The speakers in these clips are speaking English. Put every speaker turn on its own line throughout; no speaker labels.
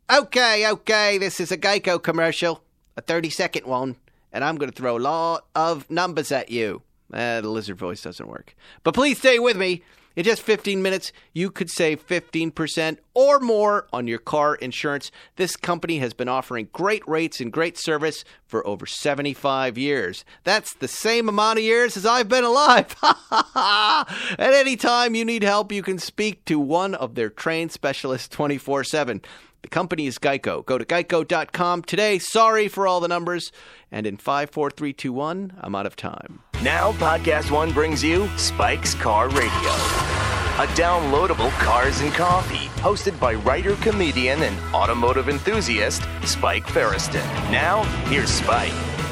Okay, this is a Geico commercial, a 30-second one, and I'm going to throw a lot of numbers at you. The lizard voice doesn't work. But please stay with me. In just 15 minutes, you could save 15% or more on your car insurance. This company has been offering great rates and great service for over 75 years. That's the same amount of years as I've been alive. At any time you need help, you can speak to one of their trained specialists 24/7. The company is Geico. Go to geico.com today. Sorry for all the numbers. And in 5, 4, 3, 2, 1, I'm out of time.
Now Podcast One brings you Spike's Car Radio, a downloadable cars and coffee, hosted by writer, comedian, and automotive enthusiast Spike Ferriston. Now, here's Spike.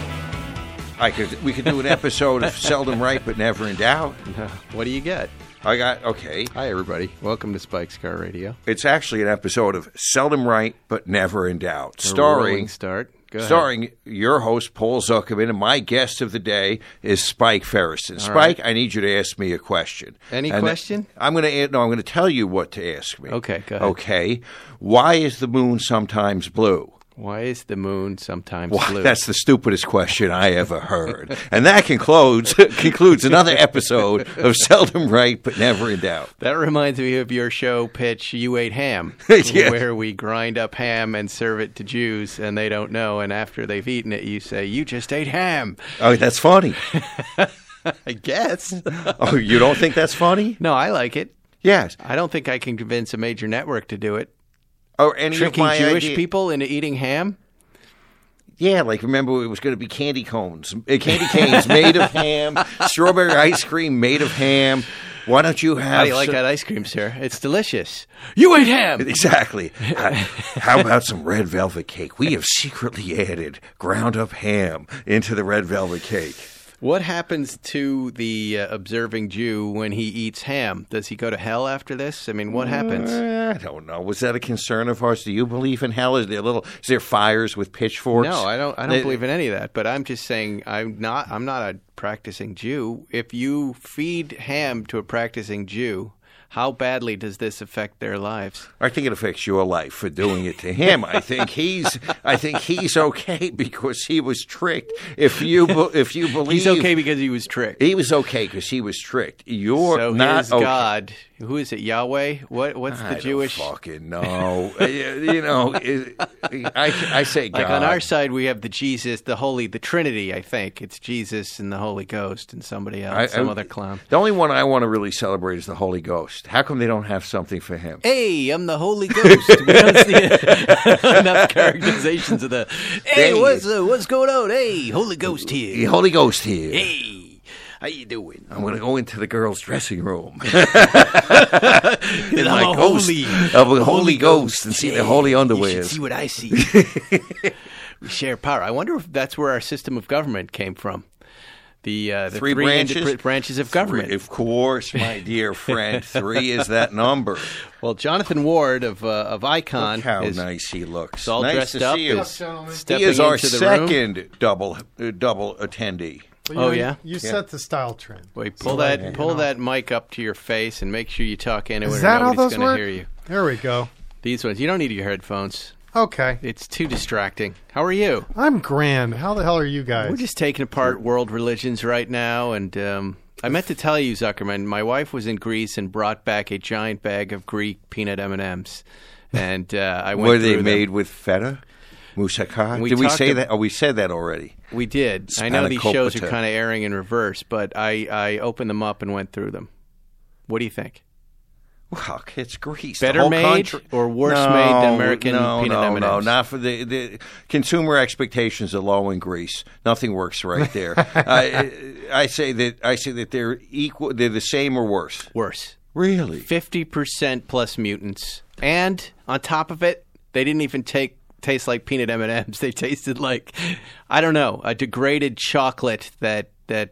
We could do an episode of Seldom Right But Never in Doubt.
What do you get?
Okay.
Hi, everybody. Welcome to Spike's Car Radio.
It's actually an episode of Seldom Right But Never in Doubt.
Starring
your host, Paul Zuckerman, and my guest of the day is Spike Ferriston. Spike, I need you to ask me a question.
Any question?
I'm going to tell you what to ask me.
Okay, go ahead.
Okay. Why is the moon sometimes blue?
Why is the moon sometimes blue?
That's the stupidest question I ever heard. And that concludes another episode of Seldom Right But Never in Doubt.
That reminds me of your show pitch, You Ate Ham,
Yes.
Where we grind up ham and serve it to Jews, and they don't know. And after they've eaten it, you say, you just ate ham.
Oh, that's funny.
I guess.
Oh, you don't think that's funny?
No, I like it.
Yes.
I don't think I can convince a major network to do it.
Or any
Tricking
of my
Jewish people into eating ham?
Yeah, like remember it was going to be candy canes made of ham, strawberry ice cream made of ham. Why don't you have...
How do you like that ice cream, sir? It's delicious. You ate ham!
Exactly. How about some red velvet cake? We have secretly added ground up ham into the red velvet cake.
What happens to the observing Jew when he eats ham? Does he go to hell after this? I mean, what happens?
I don't know. Was that a concern of ours? Do you believe in hell? Is there fires with pitchforks?
No, I don't believe in any of that. But I'm just saying I'm not a practicing Jew. If you feed ham to a practicing Jew, how badly does this affect their lives?
I think it affects your life for doing it to him. I think he's okay because he was tricked. If you believe
he's okay because he was tricked.
He was okay because he was tricked. You're
so
not
his
okay.
God. Who is it? Yahweh? What's the Jewish?
I don't fucking know. I say God.
Like on our side, we have the Jesus, the Trinity. I think it's Jesus and the Holy Ghost and somebody else, some other clown.
The only one I want to really celebrate is the Holy Ghost. How come they don't have something for him?
Hey, I'm the Holy Ghost. We don't see enough characterizations of the. Hey, what's going on? Hey, Holy Ghost here.
Holy Ghost here.
Hey. How you doing?
I'm going to go into the girls' dressing room.
I'm a
Holy Ghost and see their holy underwear.
You should see what I see. We share power. I wonder if that's where our system of government came from. The three branches of government.
Of course, my dear friend. 3 is that number.
Well, Jonathan Ward of Icon.
Look how nice he looks.
All
nice
dressed
to
up.
See you.
Stepping
he is our
into the
second
room.
double attendee.
Well,
yeah?
You set the style trend.
Wait, pull that mic up to your face and make sure you talk into it.
Is that how
nobody's
those
going
work?
to hear you.
There we go.
These ones. You don't need your headphones.
Okay.
It's too distracting. How are you?
I'm grand. How the hell are you guys?
We're just taking apart world religions right now, and I meant to tell you, Zuckerman, my wife was in Greece and brought back a giant bag of Greek peanut M&Ms, and I went
Were
through
they
them.
made with feta? Moussaka? Did we say that? Oh, we said that already.
We did. I know these shows are kind of airing in reverse, but I opened them up and went through them. What do you think?
Well, it's Greece.
Better made or worse made than American peanut M&Ms?
No, not for the consumer expectations are low in Greece. Nothing works right there. I say that they're equal. They're the same or worse.
Worse.
Really?
50% plus mutants, and on top of it, they didn't even taste like peanut M&Ms. They tasted like, I don't know, a degraded chocolate that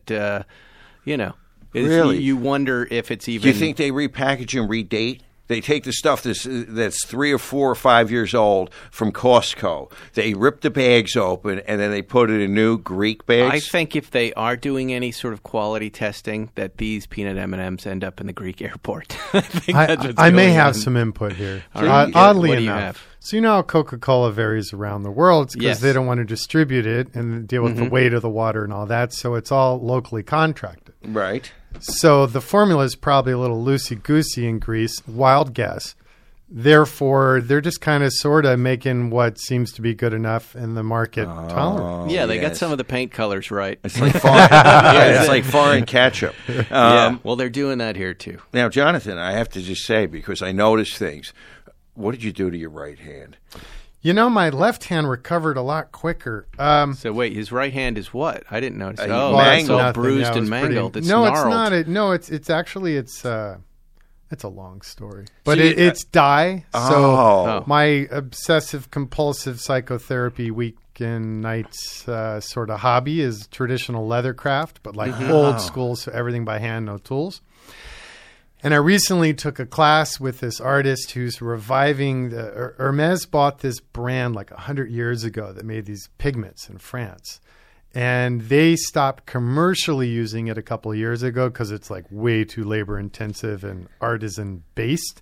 Really?
You wonder if it's even...
Do you think they repackage and redate? They take the stuff that's 3 or 4 or 5 years old from Costco. They rip the bags open, and then they put it in new Greek bags?
I think if they are doing any sort of quality testing, that these peanut M&Ms end up in the Greek airport. I think that's what's
I may
going
have
on.
some input here.
All right.
Oddly
What do you
enough.
have?
So you know how Coca-Cola varies around the world because
Yes.
they don't want to distribute it and deal with the weight of the water and all that. So it's all locally contracted.
Right.
So the formula is probably a little loosey-goosey in Greece, wild guess. Therefore, they're just kind of sort of making what seems to be good enough in the market tolerant.
Yeah, they got
yes.
some of the paint colors right.
It's like foreign, yeah, it's like foreign ketchup.
Yeah, well, they're doing that here too.
Now, Jonathan, I have to just say, because I noticed things, what did you do to your right hand?
You know, my left hand recovered a lot quicker.
So wait, his right hand is what? I didn't notice.
Uh,
Oh,
well,
it's all
nothing.
bruised
Yeah, it
and
was
mangled.
pretty-
It's
no,
gnarled.
it's not. No, it's actually it's a long story, but
So you-
it's dye. So
Oh.
my obsessive compulsive psychotherapy weekend nights sort of hobby is traditional leather craft, but like old school, so everything by hand, no tools. And I recently took a class with this artist who's reviving Hermes bought this brand like 100 years ago that made these pigments in France. And they stopped commercially using it a couple of years ago because it's like way too labor intensive and artisan based.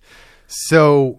So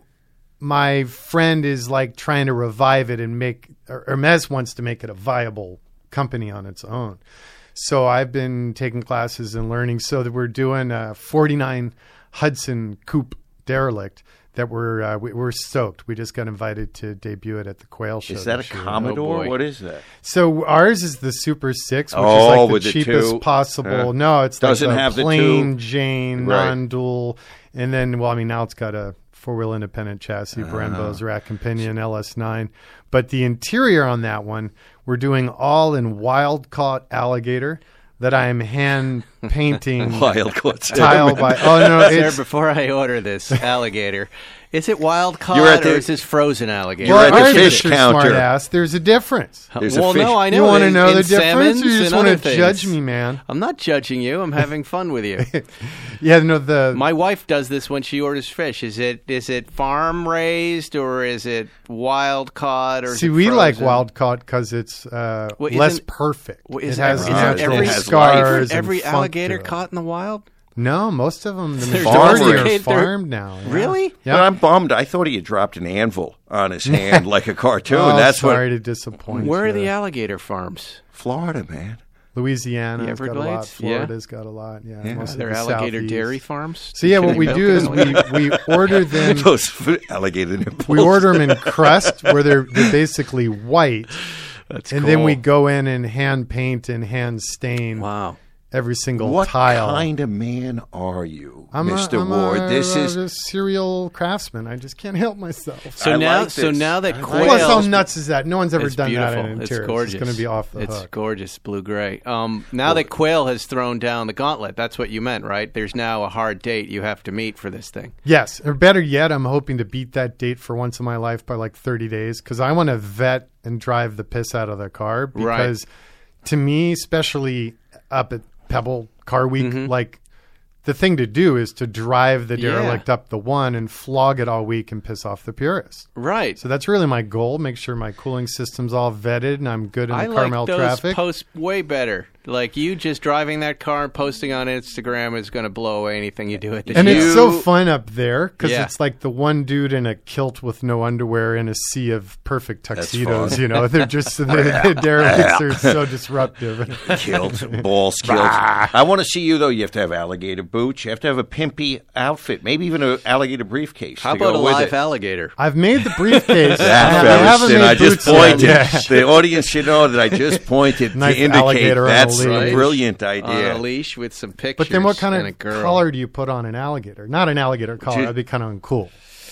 my friend is like trying to revive it and Hermes wants to make it a viable company on its own. So I've been taking classes and learning. So that we're doing a 49 Hudson Coupe derelict that we're stoked. We just got invited to debut it at the Quail Show.
Is that a
this year.
Commodore?
boy.
What is that?
So ours is the Super 6, which
Oh,
is like
with
the
the
cheapest
two.
possible. No, it's
Doesn't
like
have the
plain
two.
Jane,
Right.
non-dual. And then, well, I mean, now it's got a four-wheel independent chassis, Brembo's rack and pinion, LS9. But the interior on that one, we're doing all in wild-caught alligator that I am hand painting
Wild caught
tile by. Oh, no,
Sir,
it's...
before I order this alligator, is it wild caught
You're at the-
or is this frozen alligator?
You're at the
aren't you,
fish
Mr.
counter.
Smart ass? There's a difference.
There's a
well,
fish-
no, I know.
You want to
in-
know
in
the difference, or
salmons
you just
and
want to
other
judge
things.
me, man?
I'm not judging you. I'm having fun with you.
Yeah, no, the
My wife does this when she orders fish. Is it farm raised or is it wild caught or is
see,
it
we like
frozen?
wild caught because it's
Well,
less
isn't-
perfect.
Well,
It
is
has
every,
natural
it has
scars. and
every
funk
alligator
to it.
caught in the wild?
No, most of them, the
They're
majority are
domesticated. They're-
farmed now. Yeah.
Really?
Yeah.
But I'm bummed. I thought he had dropped an anvil on his hand like a cartoon.
Oh,
That's
sorry
what
to disappoint
Where are
you.
the alligator farms?
Florida, man.
Louisiana's
The
got a lot.
Everglades?
Florida's got a lot. Yeah,
Yeah.
most
Are there
of the
alligator
southeast.
dairy farms?
So yeah,
Can
what
they
we
milk
do
it
is
all?
we order them.
Those alligator nipples.
We order them in crust where they're basically white,
That's
and
cool.
then we go in and hand paint and hand stain
Wow.
every single
What
tile.
kind of man are you,
I'm
Mr.
I'm
Ward? This is
a serial craftsman. I just can't help myself.
So
I
now,
like
so
this.
now that
I like
quail,
Plus, how nuts is that? No one's ever
it's
done
beautiful.
that in
It's
interiors.
gorgeous.
It's going to be off the
It's
hook.
gorgeous, blue gray. Now that quail has thrown down the gauntlet, that's what you meant, right? There's now a hard date you have to meet for this thing.
Yes, or better yet, I'm hoping to beat that date for once in my life by like 30 days because I want to vet and drive the piss out of the car. Because to me, especially up at Pebble Car Week, like the thing to do is to drive the derelict up the one and flog it all week and piss off the purists.
Right.
So that's really my goal. Make sure my cooling system's all vetted and I'm good in
I
the
like
Carmel
those
traffic.
posts way better. Like you just driving that car and posting on Instagram is going to blow away anything you do at the
And
gym.
it's so fun up there because
Yeah.
it's like the one dude in a kilt with no underwear in a sea of perfect tuxedos.
fun.
You know, they're just the derelicts are so disruptive.
kilt, balls kilt. I want to see you, though. You have to have alligator boots. You have to have a pimpy outfit, maybe even an alligator briefcase.
How
to
about a
go with
live
it.
alligator?
I've made the briefcase.
That,
I haven't
Ferriston,
made
I just
boots yet.
pointed.
Yeah.
The audience should know that I just pointed to
Nice
indicate
alligator on a
that's a
leash.
brilliant
On
idea.
a leash with some pictures.
But then what kind
and a
of
girl.
collar do you put on an alligator? Not an alligator collar.
you-
That'd be kind of uncool.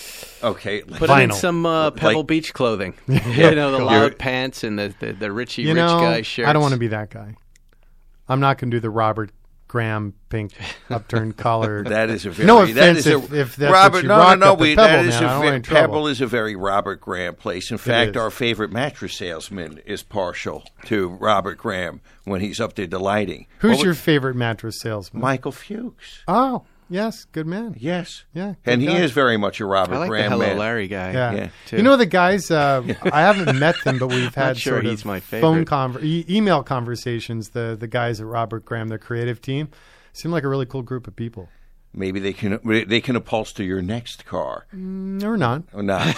Okay,
Put it in
Vinyl.
some Pebble
Like-
Beach clothing. You know, the
You're-
loud pants and the Richie
You
rich
know,
guy shirts.
I don't want to be that guy. I'm not going to do the Robert Graham pink upturned collar.
that is a very
No
that
offense
is a,
if that's
Robert.
what you
no,
rock
no,
up at
we,
Pebble,
that is
man. I don't
a
want any trouble.
Pebble is a very Robert Graham place. In fact,
is.
our favorite mattress salesman is partial to Robert Graham when he's up there delighting.
Who's
What
your
was-
favorite mattress salesman?
Michael Fuchs?
Oh, yes, good man.
Yes,
Yeah,
and
good
he
guy.
is very much a Robert
I like the
Graham
Hello
man.
Larry guy.
Yeah.
Yeah,
too.
You know the guys, I haven't met them, but we've had
sure
sort
he's
of
my
phone
favorite.
email conversations. The guys at Robert Graham, their creative team, seem like a really cool group of people.
maybe they can upholster your next car.
Or not.
Or not.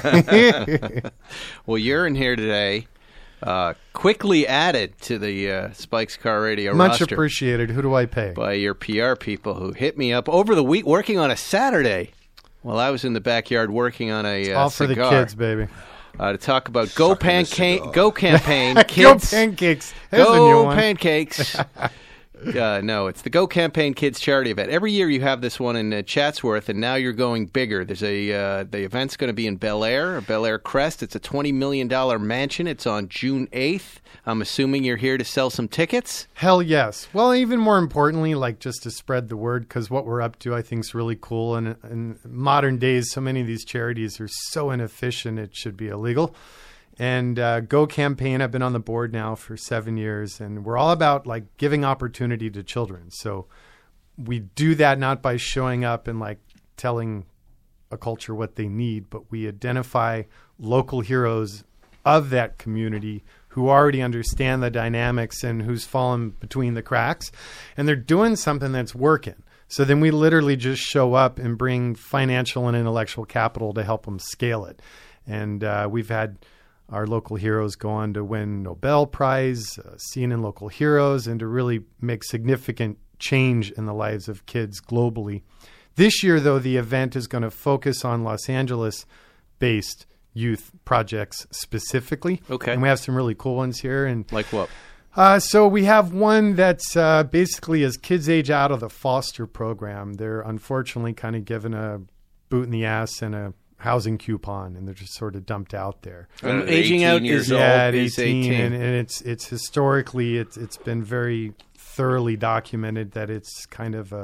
Well, you're in here today, quickly added to the Spike's Car Radio
Much
roster
appreciated. Who do I pay?
by your PR people who hit me up over the week working on a Saturday while I was in the backyard working on a
All for
cigar.
the kids, baby.
To talk about Go Campaign Kids.
Go Pancakes. There's a new
Go
one.
Pancakes. No, it's the Go Campaign Kids charity event. Every year you have this one in Chatsworth, and now you're going bigger. There's the event's going to be in Bel Air Crest. It's a $20 million mansion. It's on June 8th. I'm assuming you're here to sell some tickets?
Hell yes. Well, even more importantly, like just to spread the word, because what we're up to I think is really cool. And in modern days, so many of these charities are so inefficient, it should be illegal. And Go Campaign, I've been on the board now for 7 years, and we're all about like giving opportunity to children. So we do that not by showing up and like telling a culture what they need, but we identify local heroes of that community who already understand the dynamics and who's fallen between the cracks, and they're doing something that's working. So then we literally just show up and bring financial and intellectual capital to help them scale it. And we've had our local heroes go on to win Nobel Prize, seen in Local Heroes, and to really make significant change in the lives of kids globally. This year, though, the event is going to focus on Los Angeles-based youth projects specifically.
Okay.
And we have some really cool ones here. And
Like what?
so we have one that's basically as kids age out of the foster program, they're unfortunately kind of given a boot in the ass and a housing coupon, and they're just sort of dumped out there.
And aging out is
at
is
18, and it's historically it's been very thoroughly documented that it's kind of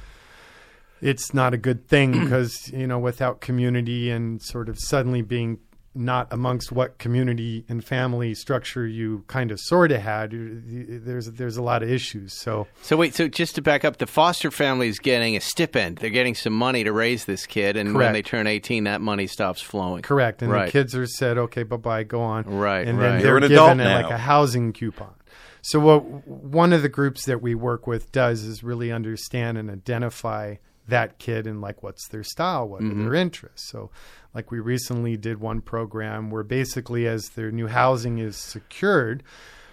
it's not a good thing because, you know, without community and sort of suddenly being not amongst what community and family structure you kind of sort of had, there's a lot of issues. So
wait, so just to back up, the foster family is getting a stipend. They're getting some money to raise this kid, and when
Correct.
they turn 18, that money stops flowing.
correct, and
Right.
the kids are said, okay, bye-bye, go on.
Right,
and
right.
then
You're
they're
an adult
given
now.
like a housing coupon. So what one of the groups that we work with does is really understand and identify that kid and like what's their style, what are their interests. So like we recently did one program where basically as their new housing is secured,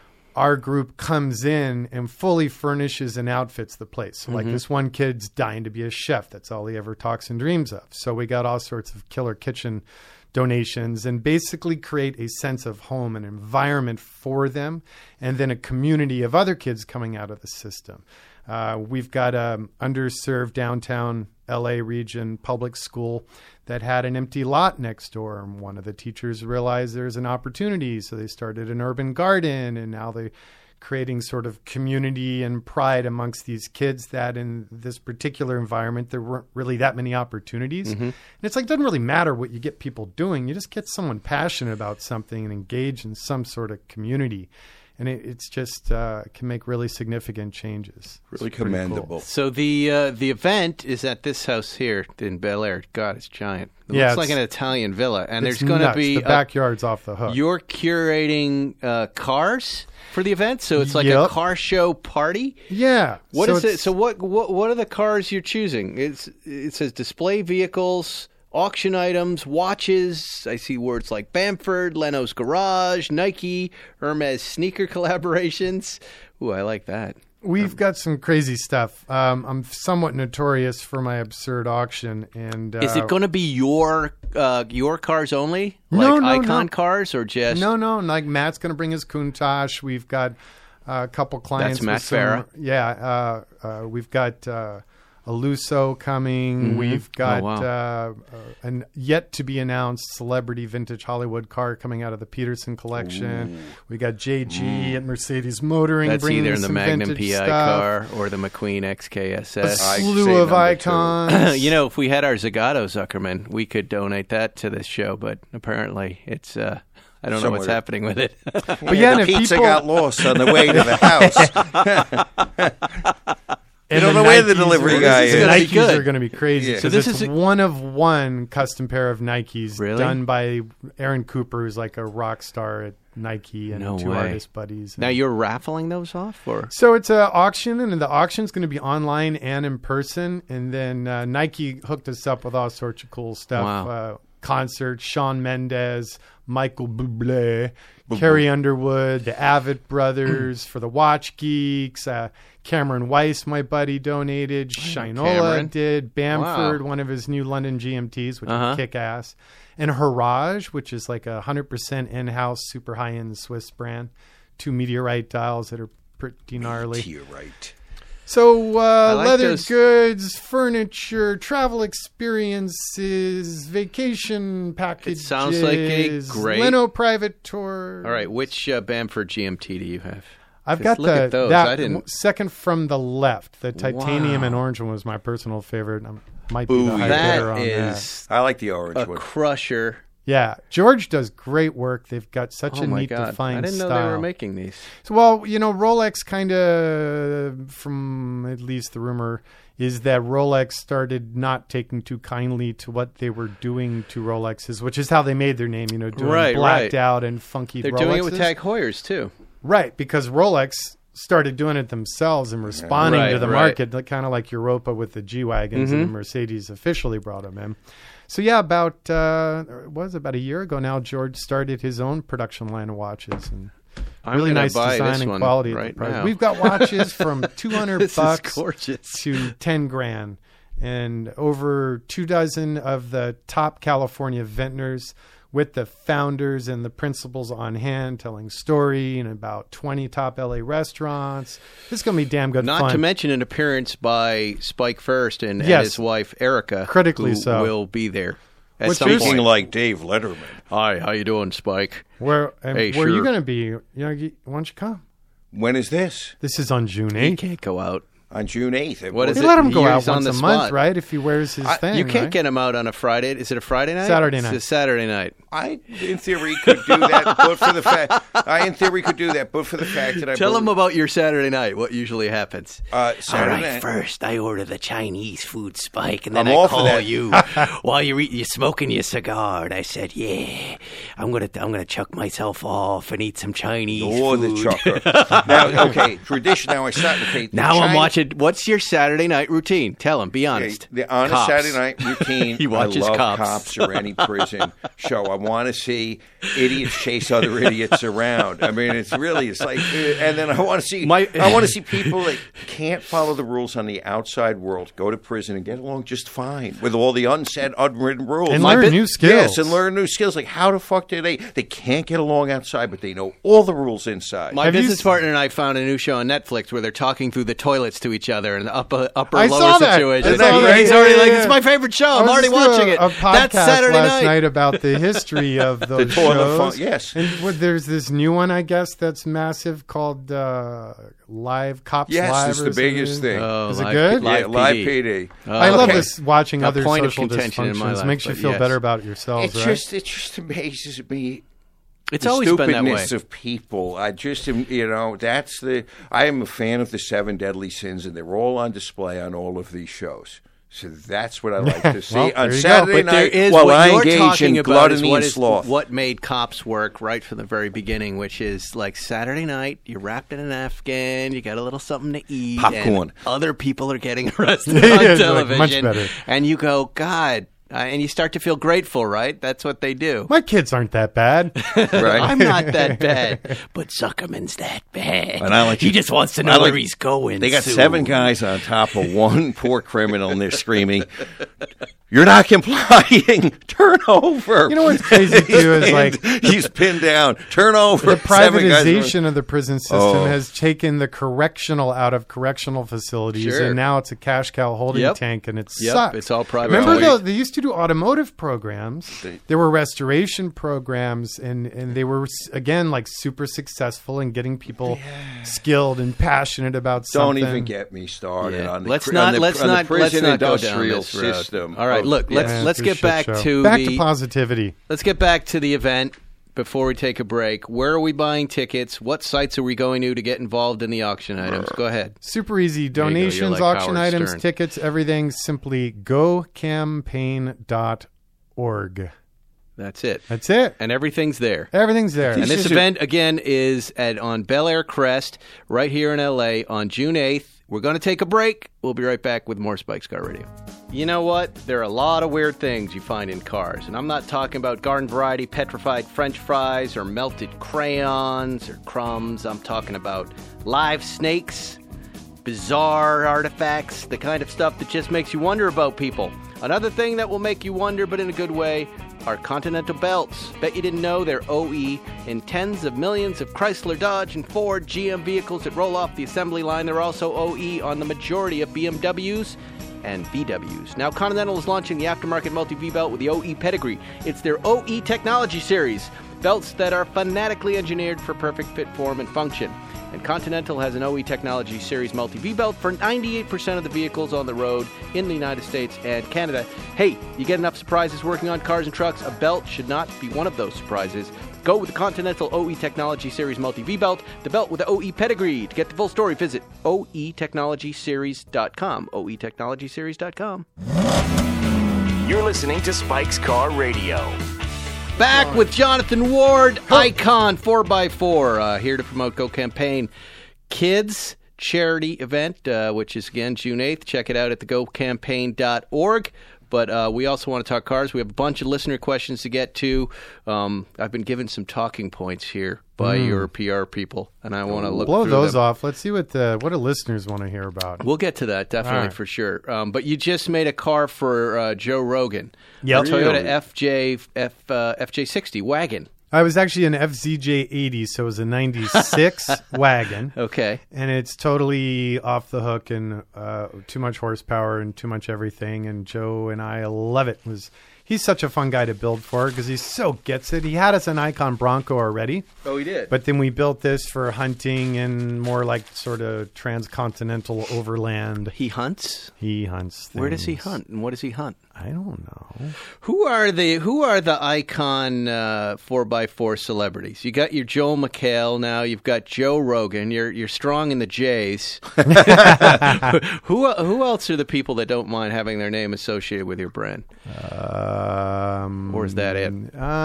our group comes in and fully furnishes and outfits the place. So like this one kid's dying to be a chef. That's all he ever talks and dreams of. So we got all sorts of killer kitchen donations and basically create a sense of home, an environment for them, and then a community of other kids coming out of the system. We've got an underserved downtown LA region public school that had an empty lot next door. And one of the teachers realized there's an opportunity. So they started an urban garden, and now they're creating sort of community and pride amongst these kids that in this particular environment, there weren't really that many opportunities. And it's like, it doesn't really matter what you get people doing. You just get someone passionate about something and engage in some sort of community. And it's just can make really significant changes.
Really commendable.
So the event is at this house here in Bel Air. God, it's giant. It
Yeah,
looks like
it's-
an Italian villa, and
It's
there's going to
nuts.
be
the backyard's off the hook.
you're curating cars for the event, so it's like a
Yep.
car show party.
Yeah.
What
so
is it?
it's-
So what are the cars you're choosing? It says display vehicles, auction items, watches. I see words like Bamford, Leno's Garage, Nike, Hermes sneaker collaborations. Ooh, I like that.
We've got some crazy stuff. I'm somewhat notorious for my absurd auction, and
Is it going to be your cars only,
No,
like
no,
icon
no.
caro or just
No. Like Matt's going to bring his Countach. We've got a couple clients.
That's Matt
with some-
Farah.
Yeah. We've got a Lusso coming. We've got
wow.
an yet to be announced celebrity vintage Hollywood car coming out of the Peterson collection. We got JG at Mercedes Motoring.
That's
bringing
either in the
some
Magnum
vintage
PI
stuff.
car or the McQueen
A
XKSS.
I say
slew of
number two.
icons.
You know, if we had our Zagato Zuckerman, we could donate that to this show, but apparently it's I don't know what's
Somewhere.
happening with it.
But yeah, and
the
if
pizza
people-
got lost on the way to the house.
And
don't know where the
Nikes
delivery
are-
guy
is.
The
Gonna be
Nikes
good.
are going to be crazy.
Yeah.
So
So
this
this
is
is
a-
one of one custom pair of Nikes
Really?
done by Aaron Cooper, who's like a rock star at Nike and
No
two
way.
artist buddies.
Now you're raffling those off, or
So it's an auction, and the auction's going to be online and in person. And then Nike hooked us up with all sorts of cool stuff.
Wow.
Concerts, Shawn Mendes, Michael Bublé, Carrie Underwood, the Avett Brothers for the watch geeks. Cameron Weiss, my buddy, donated. Shinola
Cameron.
did. Bamford,
Wow.
one of his new London GMTs, which
Uh-huh.
is kick-ass. And Harage, which is like 100% in-house, super high-end Swiss brand. 2 meteorite dials that are pretty gnarly.
You're right.
So,
like
leather
those-
goods, furniture, travel experiences, vacation packages.
sounds like a great-
Lino private tour.
all right? Which Bamford GMT do you have?
I've
'Cause
got
look at those.
that
I didn't.
second from the left. The titanium
Wow.
and orange one was my personal favorite. Might be the
Ooh,
high
That
bidder on that.
is
I like the orange
a
one.
crusher.
Yeah, George does great work. They've got such
Oh
a
my
neat,
god!
defined
I didn't know
style.
they were making these.
So, well, Rolex kind of, from at least the rumor, is that Rolex started not taking too kindly to what they were doing to Rolexes, which is how they made their name, doing
Right,
blacked
right.
out and funky
They're
Rolexes.
doing it with Tag Heuers too.
Right, because Rolex started doing it themselves and responding
Right,
to the
right.
market, kind of like Europa with the G-Wagons and the Mercedes officially brought them in. So yeah, about a year ago now, George started his own production line of watches, and
I'm
really
gonna
nice
buy
design
this
and
one
quality. at
right
the price.
now.
We've got watches from $200
This is
bucks
gorgeous.
to $10,000, and over 24 of the top California vintners with the founders and the principals on hand, telling story, and about 20 top LA restaurants. This is going to be damn good
Not
fun.
to mention an appearance by Spike First and
Yes.
his wife Erica,
Critically
who
so.
will be there at
What's
some
yours?
Speaking
point.
like Dave Letterman.
Hi, how you doing, Spike?
Where
Hey,
are you
sure.
going to be? Why don't you come?
When is this?
This is on June
He
8th.
can't go out.
On June 8th.
What is
They
it?
let him go
He's
out
on
once
the
a month,
spot.
right? If he wears his thing.
You can't
right?
get him out on a Friday. Is it a Friday night?
Saturday night.
It's a Saturday night.
I, in theory, could do that, but for the fact that I
Tell him about your Saturday night. What usually happens?
Saturday night.
first I order the Chinese food, Spike, and
I'm all for that.
you while you're smoking your cigar. And I said, "Yeah, I'm gonna chuck myself off and eat some Chinese
Or
food."
the chocolate. Now, okay, tradition. Now I start. Okay, the
Now I'm
Chinese-
watching. What's your Saturday night routine? Tell him. Be honest.
The honest
Cops.
Saturday night routine.
He watches
I love
Cops.
cops or any prison show. I want to see idiots chase other idiots around. I mean, it's like, and then I want to see people that can't follow the rules on the outside world go to prison and get along just fine with all the unsaid, unwritten rules
And learn new skills.
Yes, and learn new skills. Like how the fuck do they can't get along outside, but they know all the rules inside.
My
Have you
business
s-
partner and I found a new show on Netflix where they're talking through the toilets to each other in the upper
I
lower
saw that.
situation.
I saw that.
He's
Yeah,
already
yeah,
like,
yeah.
"It's my favorite show.
I
I'm
was
already
just doing
watching it."
A podcast
That's Saturday
last
night.
about the history of those
toilet
shows.
fun- yes.
And there's this new one, I guess, that's massive called Live Cops
Yes,
Live.
it's
or
the biggest
something.
thing.
Oh,
Is it
live-
good?
Live
Yeah, live
PD.
PD.
I love
Okay.
this watching
A
other
point of
social
contention in my
dysfunctions.
life,
Makes you
but
feel
yes.
better about yourselves,
It
right?
just amazes me.
It's
The
always been that way.
stupidness of people. I just am, I am a fan of the 7 deadly sins, and they're all on display on all of these shows. So that's what I like to see
Well,
on
there you go.
Saturday
But there
night
is
while
what
I
you're
engage
talking
in
about
gluttony and
is
sloth.
what made Cops work right from the very beginning, which is like Saturday night, you're wrapped in an Afghan, you got a little something to eat,
Popcorn.
and other people are getting arrested
Yeah,
on
like,
television,
much better.
and you go, God. And you start to feel grateful, right? That's what they do.
My kids aren't that bad.
Right?
I'm not that bad, but Zuckerman's that bad.
And I like
he
to-
just wants to
I
know
like-
where he's going.
They got
soon.
7 guys on top of one poor criminal, and they're screaming, "You're not complying! Turn over!"
You know what's crazy, too, is like
he's pinned down. Turn over.
the
7 guys-
privatization of the prison system
Oh.
has taken the correctional out of correctional facilities,
Sure.
and now it's a cash cow holding
Yep.
tank, and it
Yep,
sucks.
it's all private.
Remember,
Right.
though, they used to do automotive programs. There were restoration programs, and they were, again, like super successful in getting people skilled and passionate about
Don't
something.
even get me started
Yeah.
on the
Let's
on
not
the-
let's
on the
not
prison
go down
industrial
this road.
system.
All right,
of-
look,
yeah.
let's
It's a
get
shit
back
show.
to
back
the
to positivity.
let's get back to the event before we take a break. Where are we buying tickets? What sites are we going to get involved in the auction items? Go ahead.
Super easy.
There you go. You're
Donations,
like
auction
Howard
items,
Stern.
tickets, everything. Simply gocampaign.org.
That's it.
That's it.
And everything's there.
Everything's there.
And this event, again, is on Bel Air Crest, right here in L.A. on June 8th. We're going to take a break. We'll be right back with more Spike's Car Radio. You know what? There are a lot of weird things you find in cars. And I'm not talking about garden variety petrified French fries or melted crayons or crumbs. I'm talking about live snakes, bizarre artifacts, the kind of stuff that just makes you wonder about people. Another thing that will make you wonder, but in a good way, are Continental belts. Bet you didn't know they're OE in tens of millions of Chrysler, Dodge, and Ford GM vehicles that roll off the assembly line. They're also OE on the majority of BMWs and VWs. Now, Continental is launching the aftermarket multi-V belt with the OE pedigree. It's their OE Technology Series, belts that are fanatically engineered for perfect fit, form, and function. And Continental has an OE Technology Series multi-V belt for 98% of the vehicles on the road in the United States and Canada. Hey, you get enough surprises working on cars and trucks. A belt should not be one of those surprises. Go with the Continental OE Technology Series multi-V belt, the belt with the OE pedigree. To get the full story, visit oetechnologyseries.com. oetechnologyseries.com.
You're listening to Spike's Car Radio.
Back with Jonathan Ward, Icon 4x4, here to promote Go Campaign Kids charity event, which is, again, June 8th. Check it out at thegocampaign.org. But we also want to talk cars. We have a bunch of listener questions to get to. I've been given some talking points here by your PR people, and I want to look
blow
through
those
them.
off. Let's see what do listeners want to hear about.
We'll get to that, definitely,
right.
for sure. But you just made a car for Joe Rogan.
Yep.
A Toyota FJ60 wagon.
I was actually an FZJ80, so it was a 96 wagon.
Okay.
And it's totally off the hook and too much horsepower and too much everything. And Joe and I love it. He's such a fun guy to build for because he so gets it. He had us an Icon Bronco already.
Oh, he did?
But then we built this for hunting and more like sort of transcontinental overland.
He hunts?
He hunts things.
Where does he hunt, and what does he hunt?
I don't know.
Who are the Icon 4x4 celebrities? You got your Joel McHale now. You've got Joe Rogan. You're strong in the J's. Who else are the people that don't mind having their name associated with your brand? Or is that it?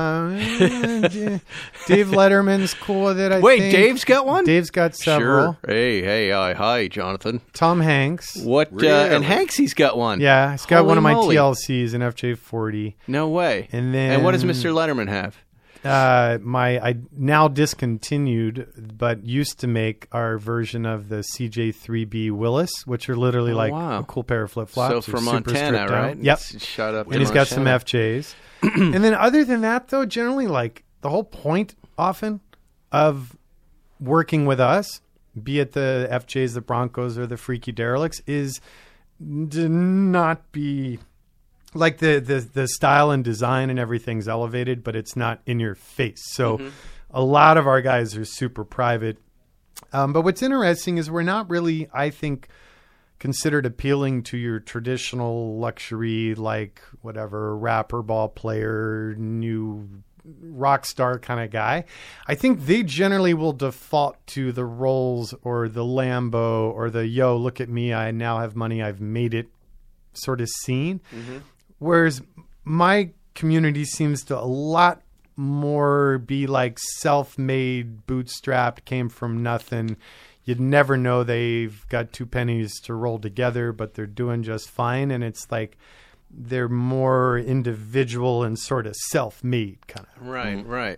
Dave Letterman's cool with it, I think.
Wait, Dave's got one?
Dave's got several.
Sure. Hey, hi, Jonathan.
Tom Hanks.
What?
Really?
And Hanksy's got one.
Yeah, he's got
Holy
one of my
moly.
TLCs, an FJ40.
No way.
And
what does Mr. Letterman have?
I now discontinued, but used to make our version of the CJ3B Willis, which are literally a cool pair of flip-flops.
So from Montana, right?
Yep.
It's shot up
And he's got some FJs. And then other than that, though, generally, like, the whole point often of working with us, be it the FJs, the Broncos, or the Freaky Derelicts, is to not be... Like the style and design and everything's elevated, but it's not in your face. So a lot of our guys are super private. But what's interesting is we're not really, I think, considered appealing to your traditional luxury, like whatever, rapper, ball player, new rock star kind of guy. I think they generally will default to the Rolls or the Lambo or the, yo, look at me, I now have money, I've made it sort of scene. Whereas my community seems to a lot more be like self-made, bootstrapped, came from nothing. You'd never know they've got two pennies to roll together, but they're doing just fine. And it's like they're more individual and sort of self-made kind of.
Right.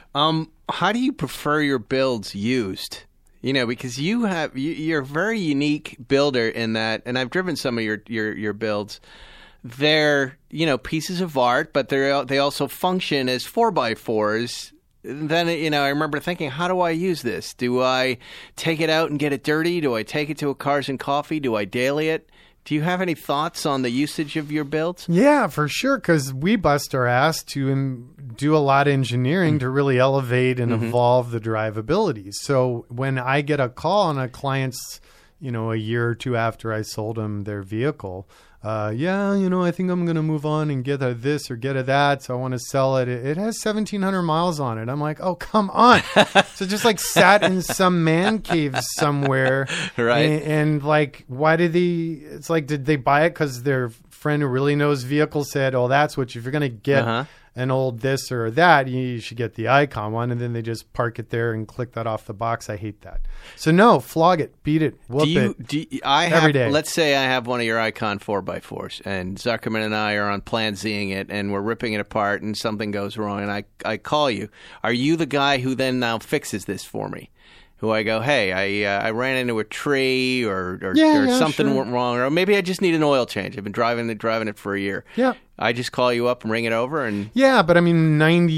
How do you prefer your builds used? You know, because you're a very unique builder in that, and I've driven some of your builds. They're, pieces of art, but they also function as 4x4s. Then, I remember thinking, how do I use this? Do I take it out and get it dirty? Do I take it to a Cars and Coffee? Do I daily it? Do you have any thoughts on the usage of your builds?
Yeah, for sure, because we bust our ass to do a lot of engineering to really elevate and evolve the drivability. So when I get a call on a client's, a year or two after I sold them their vehicle, I think I'm going to move on and get a this or get a that. So I want to sell it. It has 1,700 miles on it. I'm like, oh, come on. So just like sat in some man cave somewhere.
Right.
And like, why did did they buy it because their friend who really knows vehicles said, oh, that's what, if you're going to get an old this or that, you should get the Icon one, and then they just park it there and click that off the box. I hate that. So no, flog it, beat it, whoop it. Every day.
Let's say I have one of your Icon 4x4s, and Zuckerman and I are on Plan Z-ing it, and we're ripping it apart, and something goes wrong, and I call you. Are you the guy who then now fixes this for me? Who I go, hey, I ran into a tree or something went wrong, or maybe I just need an oil change. I've been driving it for a year.
Yeah.
I just call you up and ring it over. And
yeah, but I mean,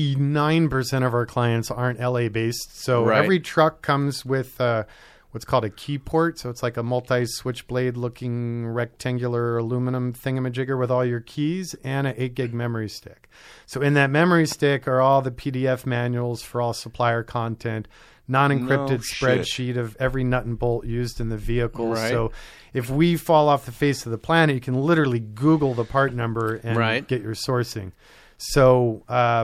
99% of our clients aren't LA-based, so every truck comes with what's called a key port. So it's like a multi-switchblade-looking rectangular aluminum thingamajigger with all your keys and an 8-gig memory stick. So in that memory stick are all the PDF manuals for all supplier content, non-encrypted spreadsheet of every nut and bolt used in the vehicle.
Right.
So if we fall off the face of the planet, you can literally Google the part number and get your sourcing. So,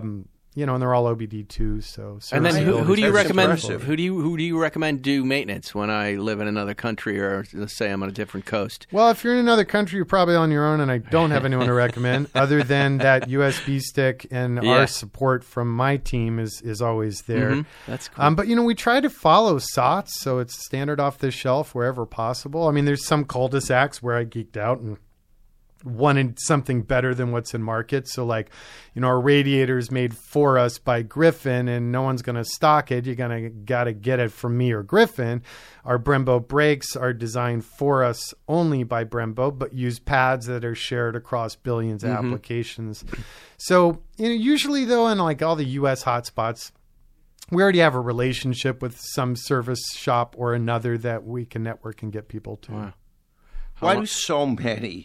and they're all OBD2. So
and then who do you recommend? Who do you recommend do maintenance when I live in another country, or let's say I'm on a different coast?
Well, if you're in another country, you're probably on your own, and I don't have anyone to recommend other than that USB stick, and our support from my team is always there.
Mm-hmm. That's cool.
But we try to follow SOTS, so it's standard off the shelf wherever possible. I mean, there's some cul-de-sacs where I geeked out and wanted something better than what's in market. So our radiator's made for us by Griffin, and no one's going to stock it. You're got to get it from me or Griffin. Our Brembo brakes are designed for us only by Brembo, but use pads that are shared across billions of applications. So, usually though, in all the US hotspots, we already have a relationship with some service shop or another that we can network and get people to.
Wow.
Why do so many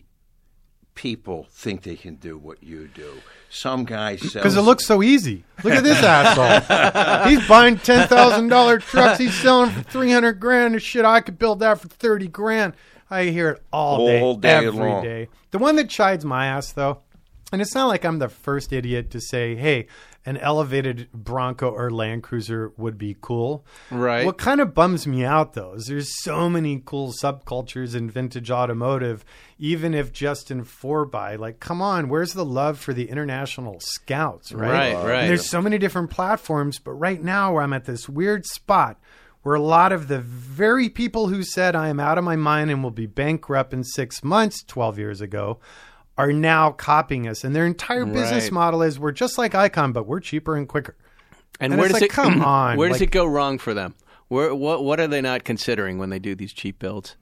people think they can do what you do? Some guy sells...
Because it looks so easy. Look at this asshole. He's buying $10,000 trucks. He's selling for $300,000. Shit, I could build that for $30,000. I hear it all day, every
long.
day. The one that chides my ass, though, and it's not like I'm the first idiot to say, hey, an elevated Bronco or Land Cruiser would be cool.
Right.
What kind of bums me out, though, is there's so many cool subcultures in vintage automotive, even if just in 4x. Come on, where's the love for the international scouts, right?
Right.
And there's so many different platforms, but right now I'm at this weird spot where a lot of the very people who said I am out of my mind and will be bankrupt in 6 months 12 years ago are now copying us, and their entire business model is we're just like Icon, but we're cheaper and quicker.
And where does it
come on?
Where does it go wrong for them? What are they not considering when they do these cheap builds?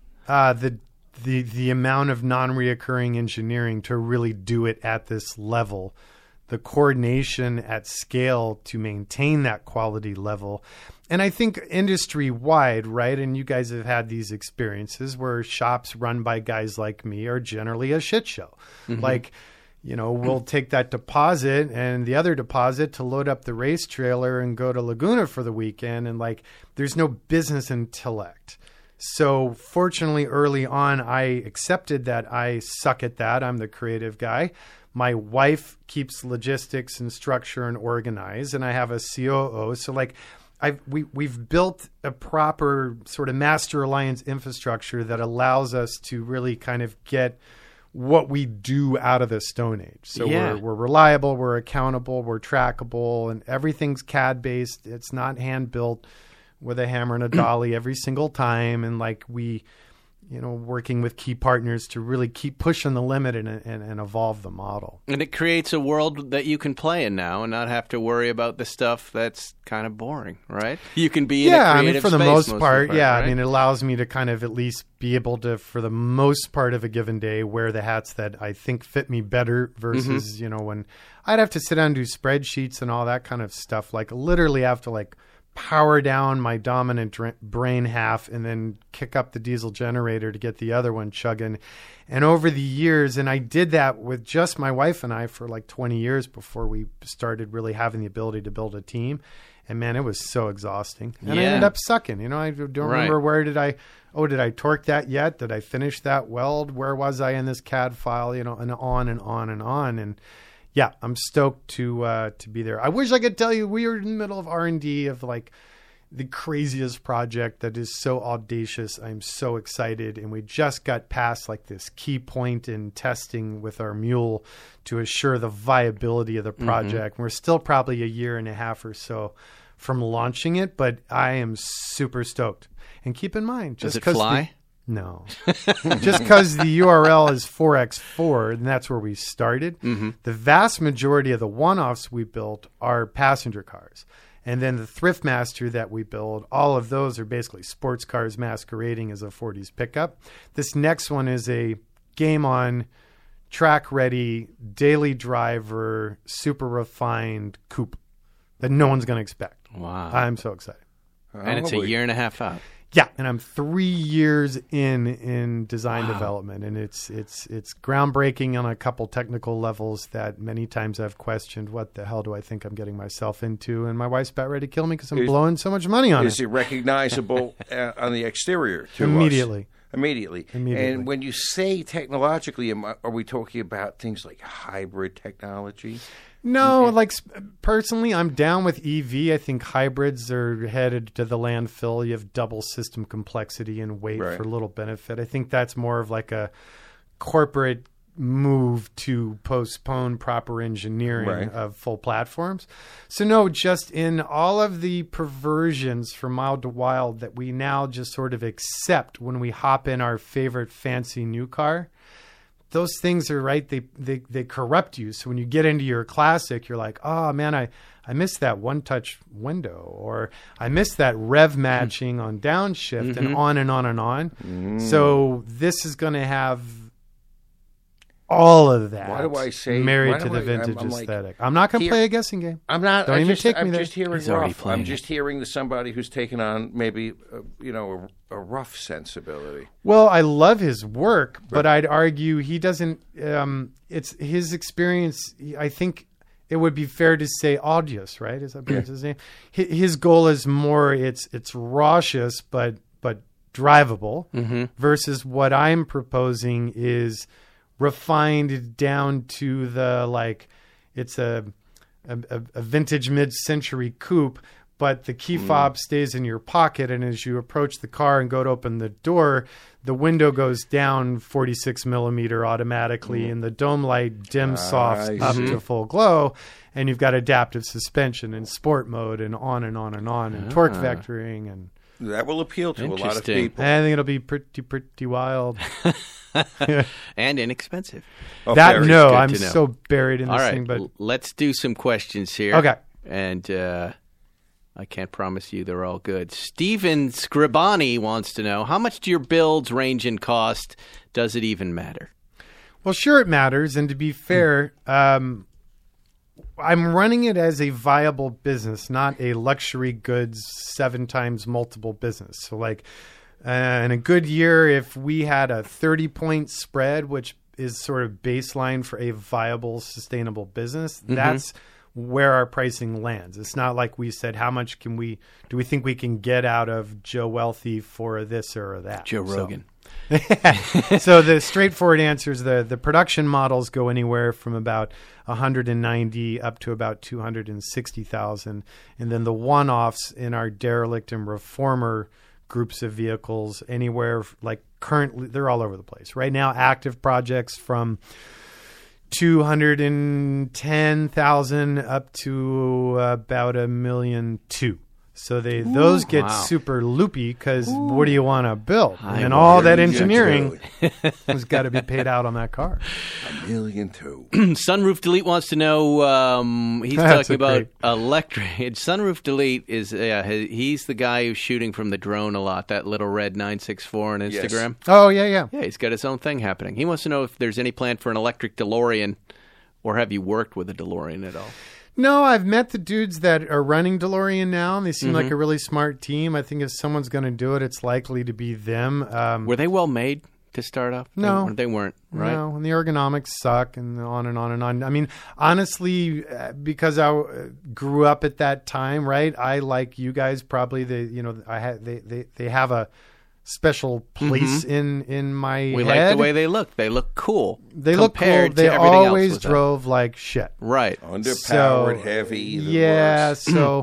The amount of non-reoccurring engineering to really do it at this level, the coordination at scale to maintain that quality level. And I think industry-wide, right, and you guys have had these experiences where shops run by guys like me are generally a shit show. Mm-hmm. We'll take that deposit and the other deposit to load up the race trailer and go to Laguna for the weekend, and there's no business intellect. So fortunately, early on, I accepted that I suck at that. I'm the creative guy. My wife keeps logistics and structure and organize, and I have a COO. So we've built a proper sort of master alliance infrastructure that allows us to really kind of get what we do out of the Stone Age. So we're reliable, we're accountable, we're trackable, and everything's CAD based. It's not hand built with a hammer and a dolly every single time. And working with key partners to really keep pushing the limit and evolve the model. And
it creates a world that you can play in now and not have to worry about the stuff that's kind of boring, right? You can be in a creative
for the
space
most part,
right?
I mean, it allows me to kind of at least be able to, for the most part of a given day, wear the hats that I think fit me better versus, when I'd have to sit down and do spreadsheets and all that kind of stuff, literally have to power down my dominant brain half and then kick up the diesel generator to get the other one chugging. And over the years, and I did that with just my wife and I for 20 years before we started really having the ability to build a team. And man, it was so exhausting. And I ended up sucking. I don't remember where did I torque that yet? Did I finish that weld? Where was I in this CAD file? And on and on and on. And yeah, I'm stoked to be there. I wish I could tell you we were in the middle of R&D of the craziest project that is so audacious. I'm so excited. And we just got past like this key point in testing with our mule to assure the viability of the project. We're still probably a year and a half or so from launching it, but I am super stoked. And keep in mind,
does it fly?
No. Just because the URL is 4x4, and that's where we started, the vast majority of the one-offs we built are passenger cars. And then the Thriftmaster that we build, all of those are basically sports cars masquerading as a 40s pickup. This next one is a game-on, track-ready, daily driver, super refined coupe that no one's going to expect.
Wow.
I'm so excited.
And it's a year and a half out.
Yeah, and I'm 3 years in design development, and it's groundbreaking on a couple technical levels that many times I've questioned, what the hell do I think I'm getting myself into? And my wife's about ready to kill me because I'm blowing so much money on it.
Is it recognizable on the exterior to
Immediately.
us? Immediately. And when you say technologically, are we talking about things like hybrid technology?
No, like personally, I'm down with EV. I think hybrids are headed to the landfill. You have double system complexity and weight for little benefit. I think that's more of like a corporate move to postpone proper engineering of full platforms. So no, just in all of the perversions from mild to wild that we now just sort of accept when we hop in our favorite fancy new car, those things are right. They corrupt you. So when you get into your classic, you're like, oh man, I missed that one touch window, or I missed that rev matching on downshift, and on and on and on. So this is going to have all of that.
Why do I say
married to the vintage aesthetic? I'm not going to play a guessing game.
I'm not.
Don't even take me there.
Just hearing rough. I'm just hearing somebody who's taken on maybe a rough sensibility.
Well, I love his work, but I'd argue he doesn't. It's his experience. I think it would be fair to say odious, right? Is that his name? His goal is more. It's raucous, but drivable. Versus what I'm proposing is refined down to the it's a vintage mid-century coupe, but the key fob stays in your pocket, and as you approach the car and go to open the door, the window goes down 46 millimeter automatically, and the dome light dims soft up to full glow, and you've got adaptive suspension and sport mode and on and on and on, and torque vectoring, and
that will appeal to a lot of people.
I think it'll be pretty wild.
And inexpensive.
I'm so buried in this thing. But
let's do some questions here.
Okay.
And I can't promise you they're all good. Steven Scribani wants to know, how much do your builds range in cost? Does it even matter?
Well, sure it matters. And to be fair, I'm running it as a viable business, not a luxury goods 7 times multiple business. So in a good year, if we had a 30-point spread, which is sort of baseline for a viable, sustainable business, that's where our pricing lands. It's not like we said, how much do we think we can get out of Joe Wealthy for this or that?
Joe Rogan.
So the straightforward answer is the production models go anywhere from about 190 up to about 260,000, and then the one-offs in our derelict and reformer groups of vehicles anywhere currently they're all over the place right now. Active projects from 210,000 up to about $1.2 million. So those get super loopy because what do you want to build? And all that engineering has got to be paid out on that car.
$1.2 million.
Sunroof Delete wants to know, he's talking about electric. Sunroof Delete is, he's the guy who's shooting from the drone a lot, that little red 964 on Instagram.
Yes. Oh, yeah.
Yeah, he's got his own thing happening. He wants to know if there's any plan for an electric DeLorean, or have you worked with a DeLorean at all?
No, I've met the dudes that are running DeLorean now, and they seem like a really smart team. I think if someone's going to do it, it's likely to be them.
Were they well made to start off?
No.
They weren't, right?
No, and the ergonomics suck, and on and on and on. I mean, honestly, because I grew up at that time, right? I, like you guys, probably, they have a special place in my head.
We like the way they look. They look cool.
They look cool. They always drove like shit.
Right.
Underpowered, heavy.
So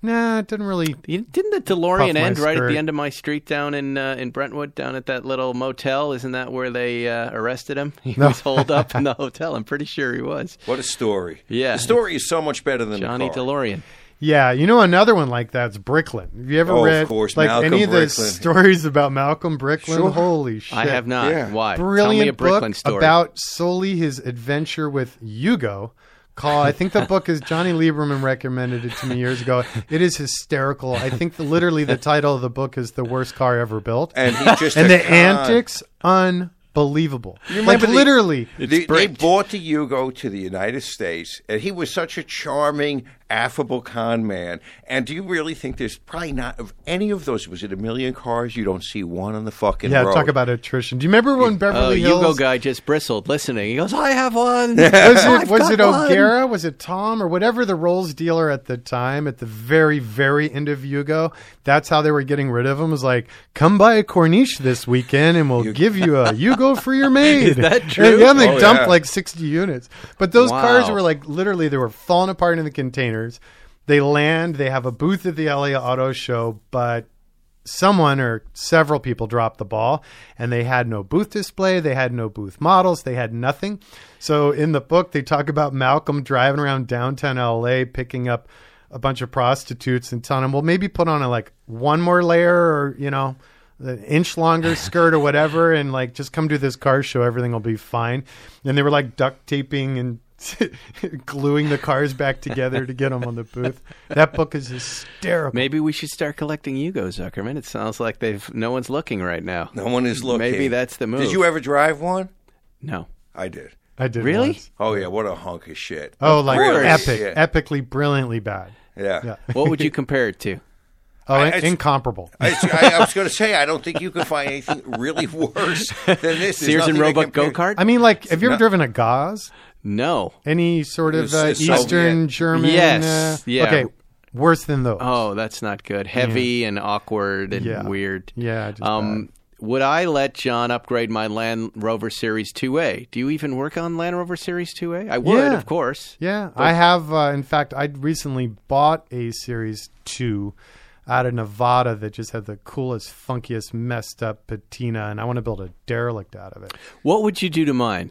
Nah, it didn't really.
Didn't the DeLorean end right at
skirt.
the end of my street down in Brentwood, down at that little motel? Isn't that where they arrested him? He was holed up in the hotel. I'm pretty sure he was.
What a story.
Yeah.
The story is so much better than
Johnny
the car.
DeLorean.
Yeah, another one like that's Bricklin. Have you ever read
of course,
like
Malcolm
any of the
Bricklin.
stories about Malcolm Bricklin?
Sure.
Holy shit!
I have not.
Yeah.
Why?
Brilliant
Tell me a Bricklin
book
story.
about solely his adventure with Yugo. I think the book is Johnny Lieberman recommended it to me years ago. It is hysterical. I think literally the title of the book is The Worst Car Ever Built.
And he just
and the antics, unbelievable. Like literally.
They bought the Yugo to the United States, and he was such a charming, affable con man. And do you really think there's probably not of any of those? Was it a million cars? You don't see one on the fucking road.
Talk about attrition. Do you remember when Beverly Hills?
Yugo guy just bristled listening. He goes, "I have one."
Was it O'Gara? Was it Tom or whatever the Rolls dealer at the time? At the very, very end of Yugo, that's how they were getting rid of him. Was like, come by a Corniche this weekend, and we'll give you a Yugo for your maid.
Is that true?
And they dumped like 60 units. But those
Wow.
cars were like literally they were falling apart in the containers. They land. They have a booth at the LA Auto Show, but someone or several people dropped the ball, and they had no booth display. They had no booth models. They had nothing. So in the book, they talk about Malcolm driving around downtown LA, picking up a bunch of prostitutes and telling them, well, maybe put on one more layer or, an inch longer skirt or whatever, and just come to this car show. Everything will be fine. And they were duct taping and gluing the cars back together to get them on the booth. That book is hysterical.
Maybe we should start collecting Yugo, Zuckerman. It sounds like no one's looking right now.
No one is looking.
Maybe that's the move.
Did you ever drive one?
No.
I did.
I did.
Really?
Once.
Oh, yeah. What a hunk of shit.
Oh,
Really?
epic.
Yeah.
Epically, brilliantly bad.
Yeah.
What would you compare it to?
Oh,
It's-
incomparable.
I was going to say, I don't think you can find anything really worse than this. There's
Sears and
nothing that
Roebuck
compares-
go-kart?
I mean, have you ever driven a Gauze?
No.
Any sort of
It's
Eastern
Soviet.
German?
Yes. Yeah.
Okay, worse than those.
Oh, that's not good. Heavy and awkward and weird.
Yeah, just bad.
Would I let John upgrade my Land Rover Series 2A? Do you even work on Land Rover Series 2A? I would,
Yeah.
of course.
Yeah, I have. In fact, I recently bought a Series 2 out of Nevada that just had the coolest, funkiest, messed up patina, and I want to build a derelict out of it.
What would you do to mine?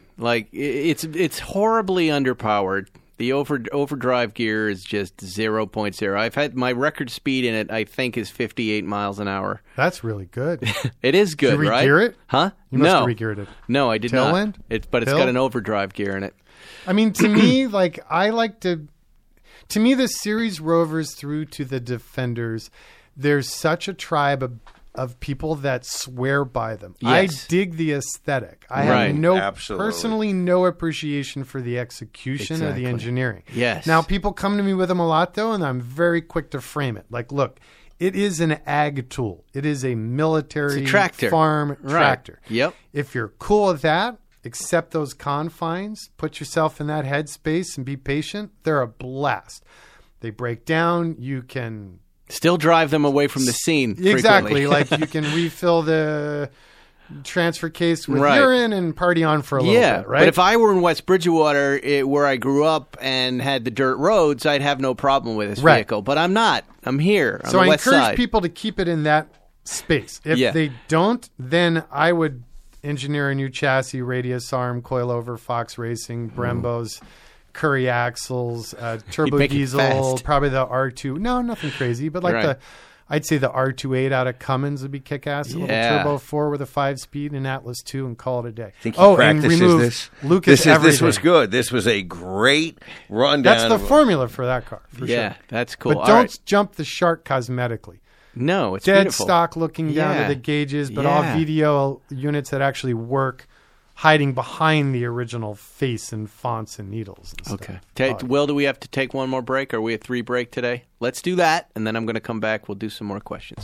It's horribly underpowered. The overdrive gear is just 0.0. I've had my record speed in it, I think, is 58 miles an hour.
That's really good.
It is good,
Did you
right?
re-gear it?
Huh?
You must
no.
have re-geared it.
No, I did
Tailwind?
not. But it's
Hill?
got an overdrive gear in it.
I mean, to me, I like to. To me, the Series Rovers through to the Defenders, there's such a tribe of people that swear by them.
Yes.
I dig the aesthetic. I
Right.
have
Absolutely.
personally no appreciation for the execution or
Exactly.
the engineering.
Yes.
Now, people come to me with them a lot, though, and I'm very quick to frame it. Look, it is an ag tool. It is a military
It's a tractor.
farm
Right.
tractor.
Yep.
If you're cool with that, accept those confines, put yourself in that headspace and be patient, they're a blast. They break down. You can...
Still drive them away from the scene.
Exactly.
frequently.
You can refill the transfer case with
Right.
urine and party on for a little bit, right?
But if I were in West Bridgewater, where I grew up and had the dirt roads, I'd have no problem with this
Right.
vehicle. But I'm not. I'm here on
so
the
I
west
encourage
side.
people to keep it in that space. If
Yeah.
they don't, then I would engineer a new chassis, radius arm, coilover, Fox Racing, Brembo's, Curry axles, turbo
make it
diesel,
fast.
probably the R2. No, nothing crazy, but
Right.
I'd say the R28 out of Cummins would be kick-ass. A little
Yeah.
turbo 4 with a 5-speed and Atlas 2 and call it a day.
Think he
and
practices
remove
this?
Lucas
This was
everything.
good. This was a great rundown.
That's the
of-
formula for that car, for
Yeah,
sure.
that's cool.
But
All
don't
right.
jump the shark cosmetically.
No, it's
Dead
beautiful.
stock looking down
Yeah.
to the gauges, but all
Yeah.
VDO units that actually work, hiding behind the original face and fonts and needles and stuff.
Okay. Will, do we have to take one more break? Are we a 3 break today? Let's do that, and then I'm going to come back. We'll do some more questions.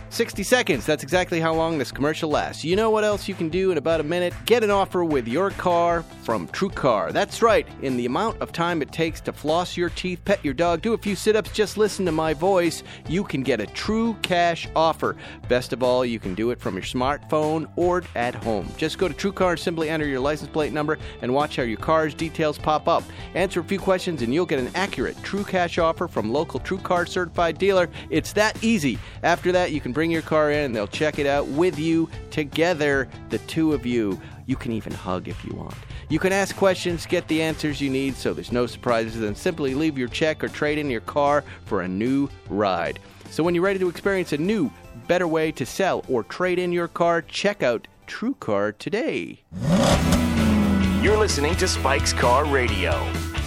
60 seconds. That's exactly how long this commercial lasts. You know what else you can do in about a minute? Get an offer with your car from TrueCar. That's right. In the amount of time it takes to floss your teeth, pet your dog, do a few sit-ups, just listen to my voice, you can get a true cash offer. Best of all, you can do it from your smartphone or at home. Just go to TrueCar and simply enter your license plate number and watch how your car's details pop up. Answer a few questions and you'll get an accurate true cash offer from local TrueCar certified dealer. It's that easy. After that, you can bring your car in and they'll check it out with you together, the two of you. You can even hug if you want. You can ask questions, get the answers you need, so there's no surprises, and simply leave your check or trade in your car for a new ride. So when you're ready to experience a new, better way to sell or trade in your car, check out TrueCar today.
You're listening to Spike's Car Radio.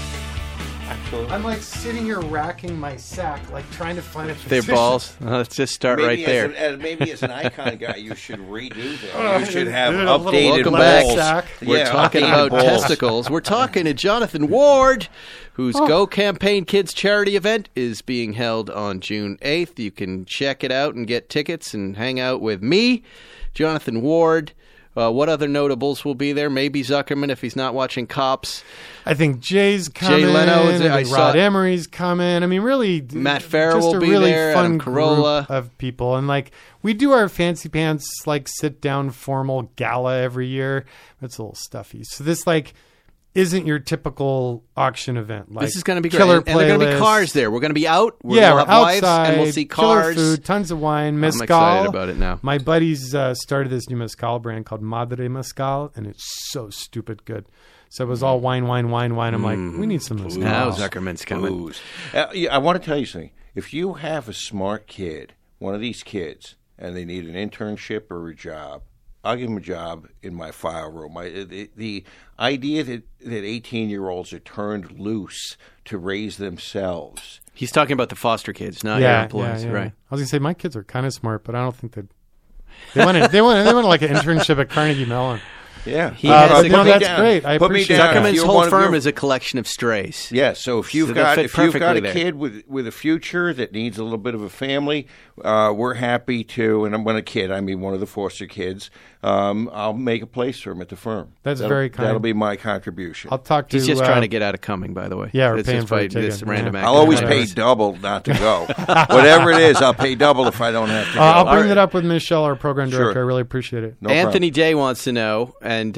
I'm like sitting here racking my sack, like trying to find a position.
Their balls. Let's just start right there.
Maybe as an icon guy, you should redo that. You should have updated
Welcome
balls.
back. We're talking about testicles. We're talking to Jonathan Ward, whose Go Campaign Kids charity event is being held on June 8th. You can check it out and get tickets and hang out with me, Jonathan Ward. What other notables will be there? Maybe Zuckerman if he's not watching Cops.
I think Jay's coming.
Jay Leno is there.
Rod Emery's coming. I mean, really,
Matt Farrell
just
will be
a really
there.
fun
Adam Carolla
group of people, and like we do our fancy pants, like sit down formal gala every year. It's a little stuffy. So this isn't your typical auction event. Like
this is going to be great.
Killer
And there are going to be cars there. We're going to be out.
We're
we'll have
outside,
wives, and we'll see cars.
Killer food, tons of wine, mezcal.
I'm excited about it now.
My buddies started this new mezcal brand called Madre Mezcal, and it's so stupid good. So it was all wine. I'm like, we need some mezcal.
Now Zuckerman's coming.
I want to tell you something. If you have a smart kid, one of these kids, and they need an internship or a job, I'll give them a job in my file room. The idea that 18-year-olds are turned loose to raise themselves.
He's talking about the foster kids, not your employees, right?
I was going to say my kids are kind of smart, but I don't think they want like an internship at Carnegie Mellon.
Yeah,
that's great. I appreciate it.
Zuckerman's whole firm is a collection of strays.
Yeah, so if you've got a kid with a future that needs a little bit of a family, we're happy to. And when a kid, I mean one of the foster kids, I'll make a place for him at the firm.
That's very kind.
That'll be my contribution.
I'll talk to.
He's just trying to get out of coming, by the way.
Yeah, we're paying for a ticket.
This random
I'll always pay double not to go. Whatever it is, I'll pay double if I don't have to go.
I'll bring that up with Michelle, our program director. I really appreciate it.
No Anthony Day wants to know, and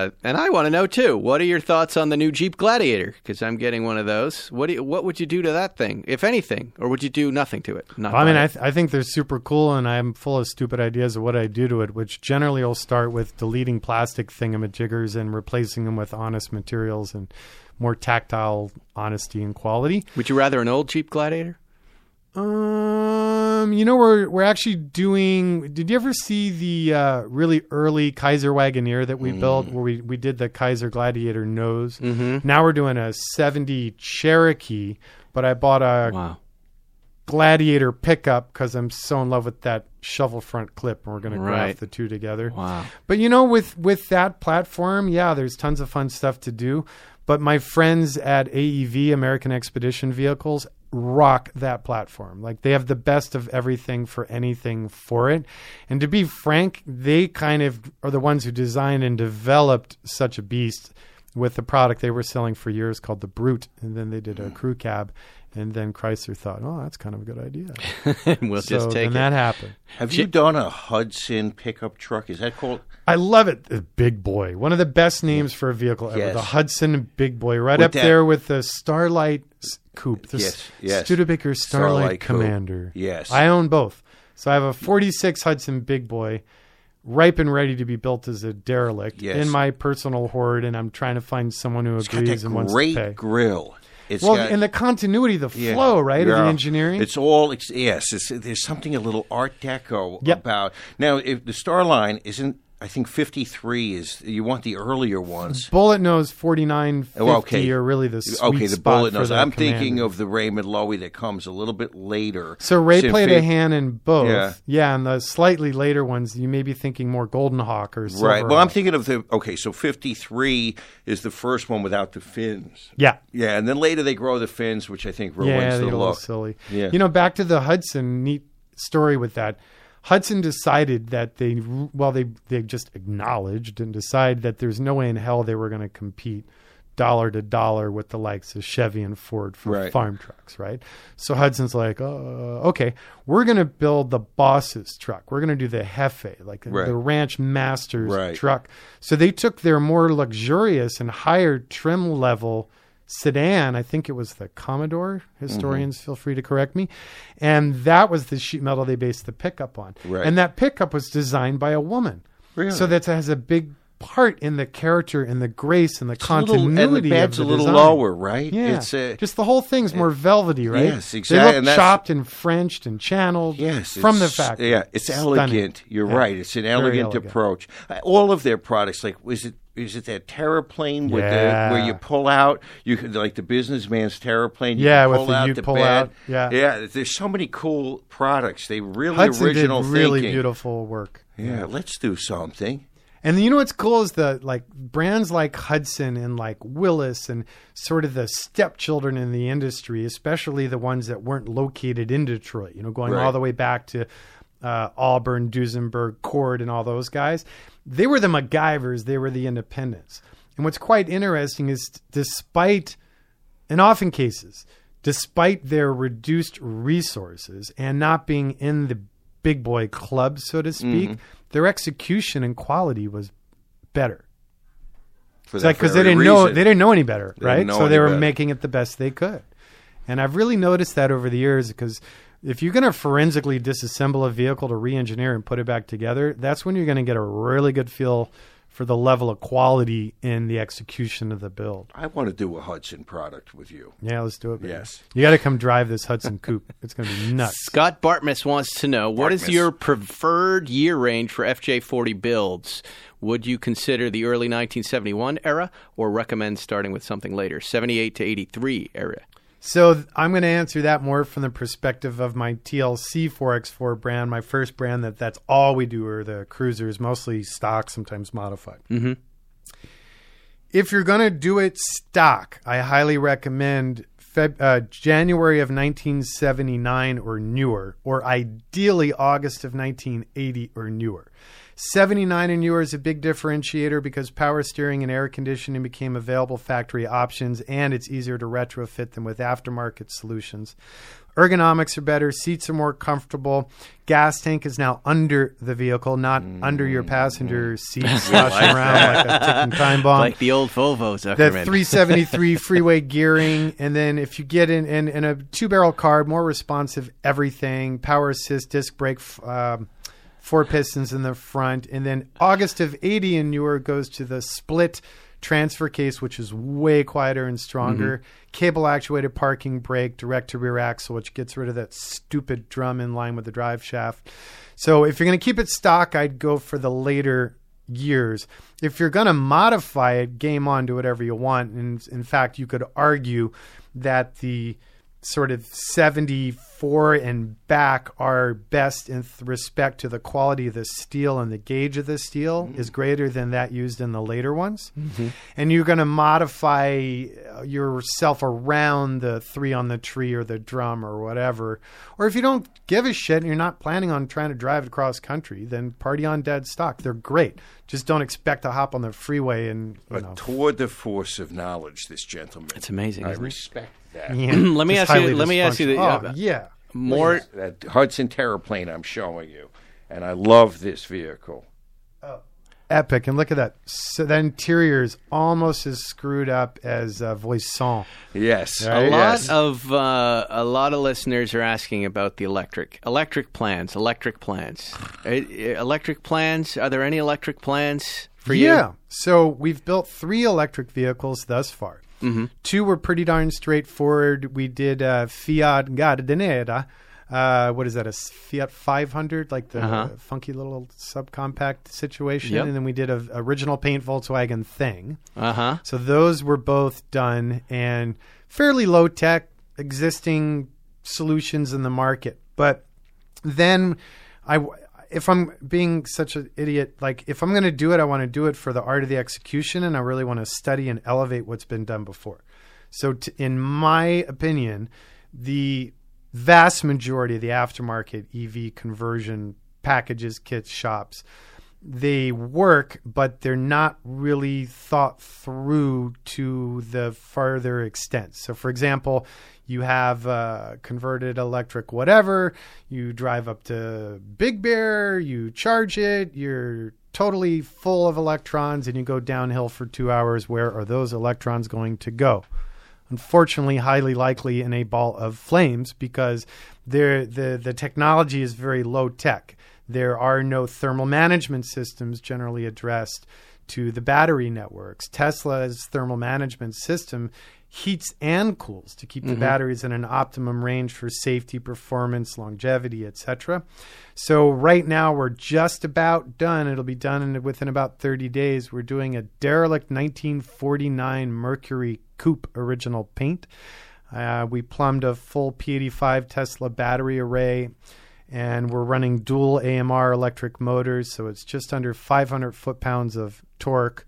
I want to know too. What are your thoughts on the new Jeep Gladiator? Because I'm getting one of those. What would you do to that thing, if anything, or would you do nothing to it?
I think they're super cool, and I'm full of stupid ideas of what I do to it, which generally will start with deleting plastic thingamajiggers and replacing them with honest materials and more tactile honesty and quality.
Would you rather an old Jeep Gladiator?
We're actually doing. Did you ever see the really early Kaiser Wagoneer that we built, where we did the Kaiser Gladiator nose? Mm-hmm. Now we're doing a '70 Cherokee, but I bought a Gladiator pickup because I'm so in love with that shovel front clip, and we're going to graft the two together.
Wow!
But with that platform, there's tons of fun stuff to do. But my friends at AEV, American Expedition Vehicles, rock that platform. Like, they have the best of everything for anything for it. And to be frank, they kind of are the ones who designed and developed such a beast with the product they were selling for years called the Brute. And then they did a crew cab. And then Chrysler thought, that's kind of a good idea.
We'll just take it.
And that happened.
Have you done a Hudson pickup truck? Is that called?
I love it. The Big Boy. One of the best names for a vehicle ever. Yes. The Hudson Big Boy. Right up there with the Starlight Coupe. The Studebaker Starlight Commander.
Yes.
I own both. So I have a 46 Hudson Big Boy, ripe and ready to be built as a derelict in my personal hoard, and I'm trying to find someone who agrees and wants to pay.
Great grill.
And the continuity, the flow, right, of the engineering.
It's all, there's something a little Art Deco about. Now, if the Starline isn't, I think 53 is, you want the earlier ones.
Bullet nose 4950 are really the sweet
the
spot
bullet
for
nose.
the
I'm
Commander.
thinking of the Raymond Loewy that comes a little bit later.
So Ray played a hand in both. Yeah, and the slightly later ones, you may be thinking more Golden Hawk or Silver
Right. Well,
Hawk.
I'm thinking of so 53 is the first one without the fins.
Yeah.
Yeah, and then later they grow the fins, which I think ruins the
they get a little
look.
silly.
Yeah.
Back to the Hudson, neat story with that. Hudson decided that they just acknowledged and decided that there's no way in hell they were going to compete dollar to dollar with the likes of Chevy and Ford for farm trucks, right? So Hudson's like, okay, we're going to build the boss's truck. We're going to do the Jefe, like the ranch master's truck. So they took their more luxurious and higher trim level sedan. I think it was the Commodore. Historians feel free to correct me. And that was the sheet metal they based the pickup on. Right. And that pickup was designed by a woman. Really? So that has a big part in the character and the grace and the continuity
and the bed's
of the
a little
design.
lower, right?
Yeah. It's just the whole thing's more velvety, right?
Yes, exactly.
They look chopped and Frenched and channeled from the factory.
Yeah, it's elegant. You're right. It's an elegant approach. All of their products, like is it that Terraplane with where you pull out, you could, like the businessman's Terraplane, you can pull out the bed. Yeah, there's so many cool products. They really
Hudson
original
did really
thinking.
Beautiful work.
Yeah, let's do something.
And you know what's cool is the brands like Hudson and like Willis and sort of the stepchildren in the industry, especially the ones that weren't located in Detroit, going all the way back to Auburn, Duesenberg, Cord, and all those guys. They were the MacGyvers. They were the independents. And what's quite interesting is despite their reduced resources and not being in the big boy club, so to speak, their execution and quality was better. Because they didn't know any better, right? So they were making it the best they could. And I've really noticed that over the years, because if you're going to forensically disassemble a vehicle to re-engineer and put it back together, that's when you're going to get a really good feel for the level of quality in the execution of the build.
I want to do a Hudson product with you.
Yeah, let's do it. Baby.
Yes.
You got to come drive this Hudson coupe. It's going to be nuts.
Scott Bartmus wants to know, what is your preferred year range for FJ40 builds? Would you consider the early 1971 era or recommend starting with something later, 78 to 83 era?
So I'm going to answer that more from the perspective of my TLC 4X4 brand, my first brand that's all we do are the cruisers, mostly stock, sometimes modified. Mm-hmm. If you're going to do it stock, I highly recommend January of 1979 or newer, or ideally August of 1980 or newer. 79 and newer is a big differentiator because power steering and air conditioning became available factory options, and it's easier to retrofit them with aftermarket solutions. Ergonomics are better. Seats are more comfortable. Gas tank is now under the vehicle, not under your passenger seat, sloshing around like a ticking time bomb.
Like the old Volvo,
The 373 freeway gearing, and then if you get in a two-barrel carb, more responsive everything, power assist, disc brake, 4 pistons in the front. And then August of 80 and newer goes to the split transfer case, which is way quieter and stronger. Cable actuated parking brake, direct to rear axle, which gets rid of that stupid drum in line with the drive shaft. So if you're going to keep it stock, I'd go for the later years. If you're going to modify it, game on, do whatever you want. And in fact, you could argue that the sort of 74 and back are best in respect to the quality of the steel, and the gauge of the steel is greater than that used in the later ones. And you're going to modify yourself around the 3 on the tree or the drum or whatever. Or if you don't give a shit and you're not planning on trying to drive it across country, then party on dead stock. They're great. Just don't expect to hop on the freeway and
a tour de force of knowledge, this gentleman.
It's amazing.
I respect that.
Yeah.
Let me ask you more
that Hudson Terraplane I'm showing you, and I love this vehicle.
Epic. And look at that. So the interior is almost as screwed up as Voisin.
Yes.
Right? A lot of listeners are asking about the electric plans. Electric plans. Are there any electric plans for you?
Yeah. So we've built 3 electric vehicles thus far. 2 were pretty darn straightforward. We did Fiat Gardinera. What is that, a Fiat 500, like the funky little subcompact situation? And then we did a original paint Volkswagen Thing. So those were both done, and fairly low-tech existing solutions in the market. But then if I'm being such an idiot, like if I'm going to do it, I want to do it for the art of the execution, and I really want to study and elevate what's been done before. So in my opinion, the vast majority of the aftermarket EV conversion packages, kits, shops. They work, but they're not really thought through to the further extent. So, for example, you have converted electric whatever, you drive up to Big Bear, you charge it, you're totally full of electrons, and you go downhill for 2 hours. Where are those electrons going to go? Unfortunately, highly likely in a ball of flames, because the technology is very low tech. There are no thermal management systems generally addressed to the battery networks. Tesla's thermal management system heats and cools to keep the batteries in an optimum range for safety, performance, longevity, etc. So right now we're just about done. It'll be done within about 30 days. We're doing a derelict 1949 Mercury Coupe original paint. We plumbed a full P85 Tesla battery array, and we're running dual AMR electric motors, so it's just under 500 foot-pounds of torque.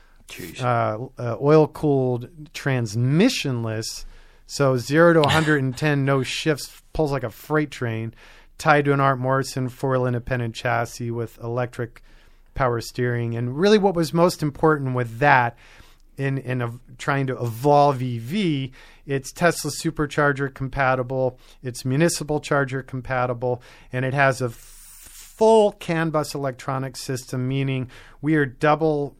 Oil-cooled, transmissionless, so 0 to 110, no shifts, pulls like a freight train, tied to an Art Morrison four-wheel independent chassis with electric power steering. And really what was most important with that in trying to evolve EV, it's Tesla supercharger compatible, it's municipal charger compatible, and it has a full CAN bus electronic system, meaning we're double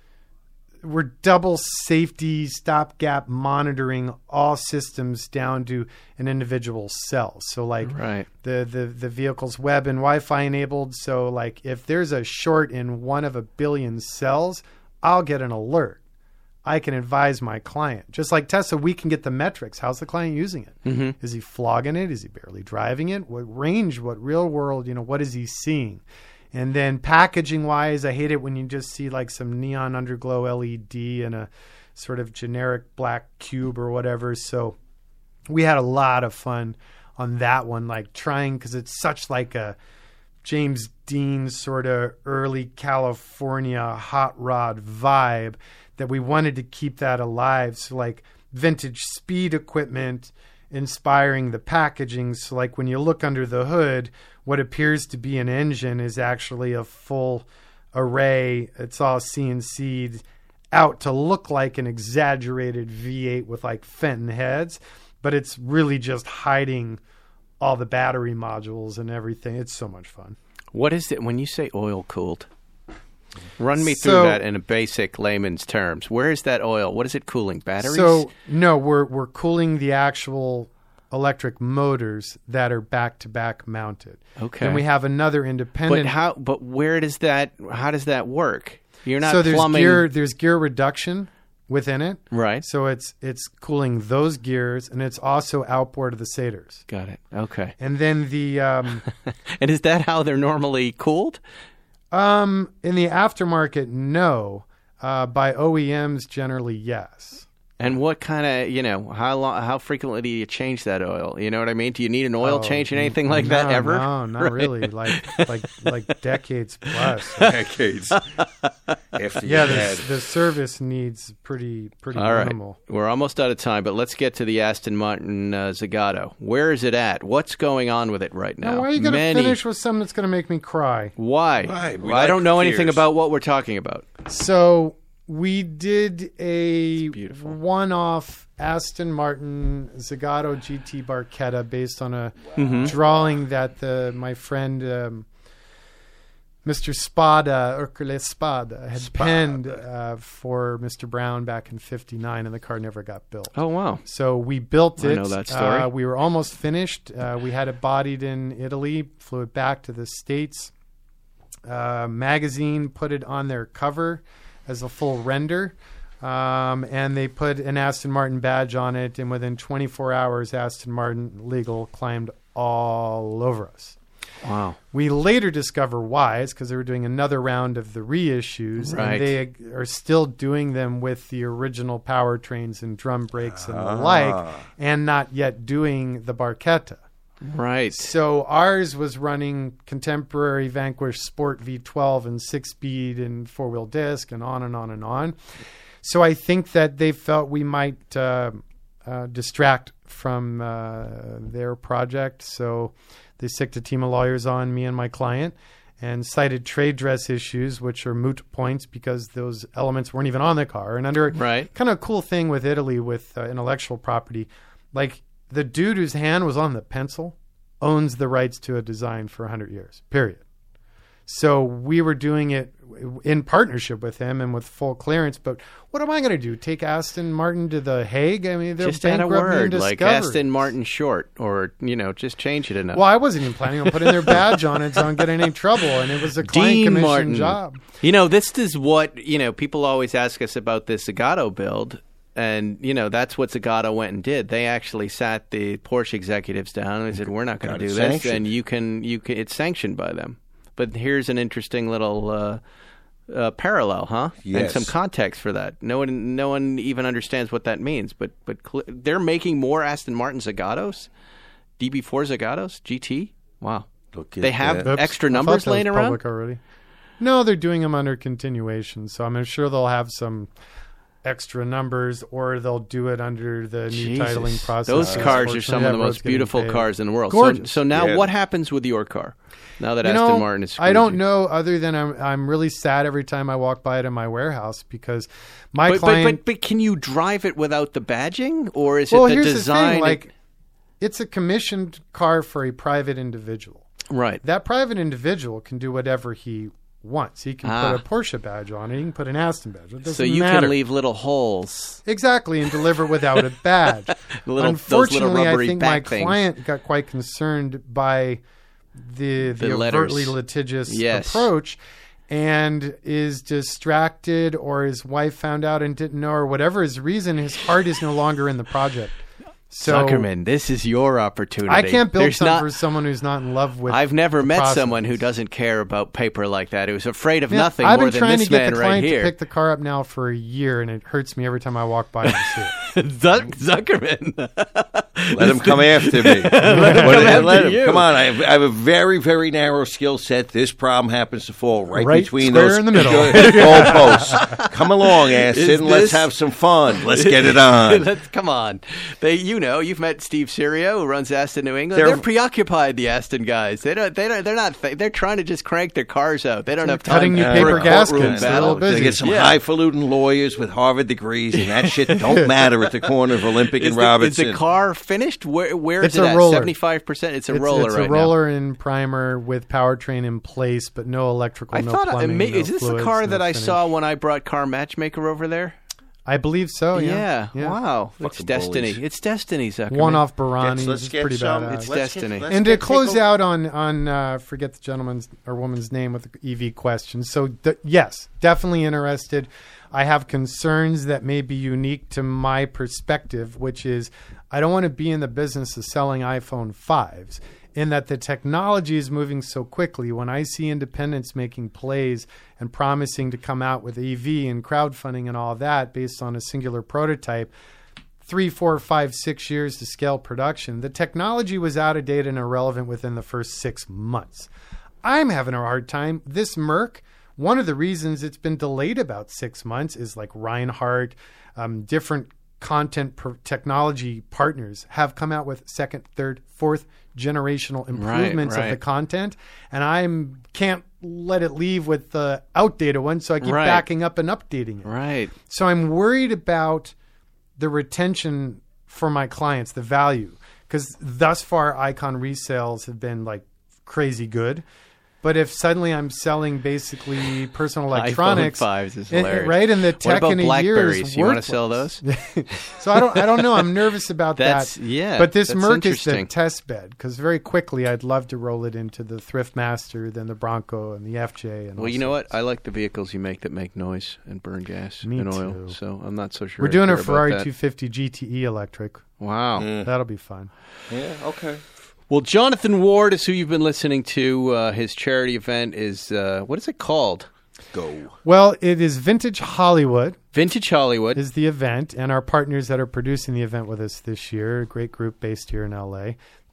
safety stopgap monitoring all systems down to an individual cell. So like the vehicle's web and Wi-Fi enabled. So like if there's a short in one of a billion cells, I'll get an alert. I can advise my client. Just like Tesla, we can get the metrics. How's the client using it? Mm-hmm. Is he flogging it? Is he barely driving it? What range? What real world? What is he seeing? And then packaging-wise, I hate it when you just see like some neon underglow LED and a sort of generic black cube or whatever. So we had a lot of fun on that one, like trying, because it's such like a James Dean sort of early California hot rod vibe that we wanted to keep that alive. So like vintage speed equipment inspiring the packaging. So like when you look under the hood, what appears to be an engine is actually a full array. It's all CNC'd out to look like an exaggerated V8 with like Fenton heads, but it's really just hiding all the battery modules and everything. It's so much fun.
What is it when you say oil cooled? Run me through that in a basic layman's terms. Where is that oil? What is it cooling? Batteries?
So no, we're cooling the actual electric motors that are back-to-back mounted. Okay. And we have another independent.
But where does that? How does that work? You're not
there's
plumbing.
There's gear reduction within it.
Right.
So it's cooling those gears, and it's also outboard of the Saders.
Got it. Okay.
And then the
and is that how they're normally cooled?
In the aftermarket, no. By OEMs, generally, yes.
And what kind of, how frequently do you change that oil? You know what I mean? Do you need an oil change and anything like that ever?
No, not really. Like decades plus.
Decades.
The service needs pretty minimal.
Right. We're almost out of time, but let's get to the Aston Martin Zagato. Where is it at? What's going on with it right now?
Why are you going to finish with something that's going to make me cry?
Why? I don't know anything about what we're talking about.
So we did a one-off Aston Martin Zagato GT Barchetta based on a drawing that my friend Mr. Spada, Hercule Spada, had penned for Mr. Brown back in '59, and the car never got built.
Oh, wow.
So we built it.
I know that story.
We were almost finished. We had it bodied in Italy, flew it back to the States. Magazine put it on their cover as a full render, and they put an Aston Martin badge on it, and within 24 hours, Aston Martin Legal climbed all over us.
Wow.
We later discover why. It's because they were doing another round of the reissues, and they are still doing them with the original powertrains and drum brakes and the like, and not yet doing the Barchetta.
Right.
So ours was running contemporary Vanquish Sport V12 and 6-speed and 4-wheel disc and on and on and on. So I think that they felt we might distract from their project. So they sicked a team of lawyers on me and my client and cited trade dress issues, which are moot points because those elements weren't even on the car. And under kind of a cool thing with Italy with intellectual property, like the dude whose hand was on the pencil owns the rights to a design for 100 years, period. So we were doing it in partnership with him and with full clearance. But what am I going to do? Take Aston Martin to The Hague? I mean, they're
just add a word like
discoveries.
Aston Martin short, or just change it enough.
Well, I wasn't even planning on putting their badge on it, so I don't get in any trouble. And it was a client commission job.
This is what people always ask us about this Zagato build. And, that's what Zagato went and did. They actually sat the Porsche executives down and they said, we're not going to do this. And you can, it's sanctioned by them. But here's an interesting little parallel, huh?
Yes.
And some context for that. No one even understands what that means. But they're making more Aston Martin Zagatos, DB4 Zagatos, GT. Wow. They have extra numbers laying around?
Public already. No, they're doing them under continuation. So I'm sure they'll have some extra numbers, or they'll do it under the new titling process.
Those cars are some of the most beautiful cars in the world.
Gorgeous.
So now what happens with your car? Now that Aston Martin is
I don't know, other than I'm really sad every time I walk by it in my warehouse because my client...
But can you drive it without the badging? Or is it the design?
The thing, it's a commissioned car for a private individual.
Right.
That private individual can do whatever he wants. He can put a Porsche badge on it. He can put an Aston badge. It doesn't matter.
Can leave little holes.
Exactly, and deliver without a badge. Unfortunately, I think my client got quite concerned by the overtly litigious approach and is distracted, or his wife found out and didn't know, or whatever his reason, his heart is no longer in the project. So,
Zuckerman, this is your opportunity.
I can't build something for someone who's not in love with
I've never met someone who doesn't care about paper like that, who's afraid of nothing more than this man right here.
I've been trying to get the client to pick the car up now for a year, and it hurts me every time I walk by and see it.
Zuckerman.
Let him come after me. Let him. Come on, I have a very, very narrow skill set. This problem happens to fall right between those
in the middle.
goalposts. Come along, Aston. Let's have some fun. Let's get it on.
Come on. You've met Steve Sirio, who runs Aston New England. They're preoccupied, the Aston guys. They're trying to just crank their cars out. They don't have time
cutting new paper gaskets.
They're a little busy. They get some highfalutin lawyers with Harvard degrees, and that shit don't matter at the corner of Olympic and Robinson.
Is the car finished? Where is it at?
75%?
It's a roller right now.
It's a roller in primer with powertrain in place, but no electrical, no plumbing,
is this the car that I saw when I brought Car Matchmaker over there?
I believe so,
yeah. Wow. It's destiny.
Bullies.
It's destiny, Zuckerman.
One-off Barani.
Let's get
pretty
some.
badass.
It's destiny.
And to close out on forget the gentleman's or woman's name with the EV question. So, yes, definitely interested. I have concerns that may be unique to my perspective, which is I don't want to be in the business of selling iPhone 5s. In that the technology is moving so quickly. When I see independents making plays and promising to come out with EV and crowdfunding and all that based on a singular prototype, 3, 4, 5, 6 years to scale production, the technology was out of date and irrelevant within the first 6 months. I'm having a hard time. This Merc, one of the reasons it's been delayed about 6 months is like Reinhardt, different content technology partners have come out with second, third, fourth generational improvements of the content, and I can't let it leave with the outdated one, so I keep backing up and updating it.
Right.
So I'm worried about the retention for my clients, the value, because thus far Icon resales have been like crazy good. But if suddenly I'm selling basically personal electronics,
iPhone 5s is hilarious.
Right? And the tech in a year is
Blackberries? You want to sell those?
So I don't know. I'm nervous about that.
Yeah,
but this Merc is the test bed because very quickly I'd love to roll it into the Thriftmaster, then the Bronco, and the FJ. And
well, you know what? I like the vehicles you make that make noise and burn gas and oil.
Too.
So I'm not so sure.
We're doing a Ferrari 250 GTE electric.
Wow,
that'll be fun.
Yeah. Okay.
Well, Jonathan Ward is who you've been listening to. His charity event is, what is it called?
Go.
Well, it is Vintage Hollywood.
Vintage Hollywood is
the event, and our partners that are producing the event with us this year, a great group based here in L.A.,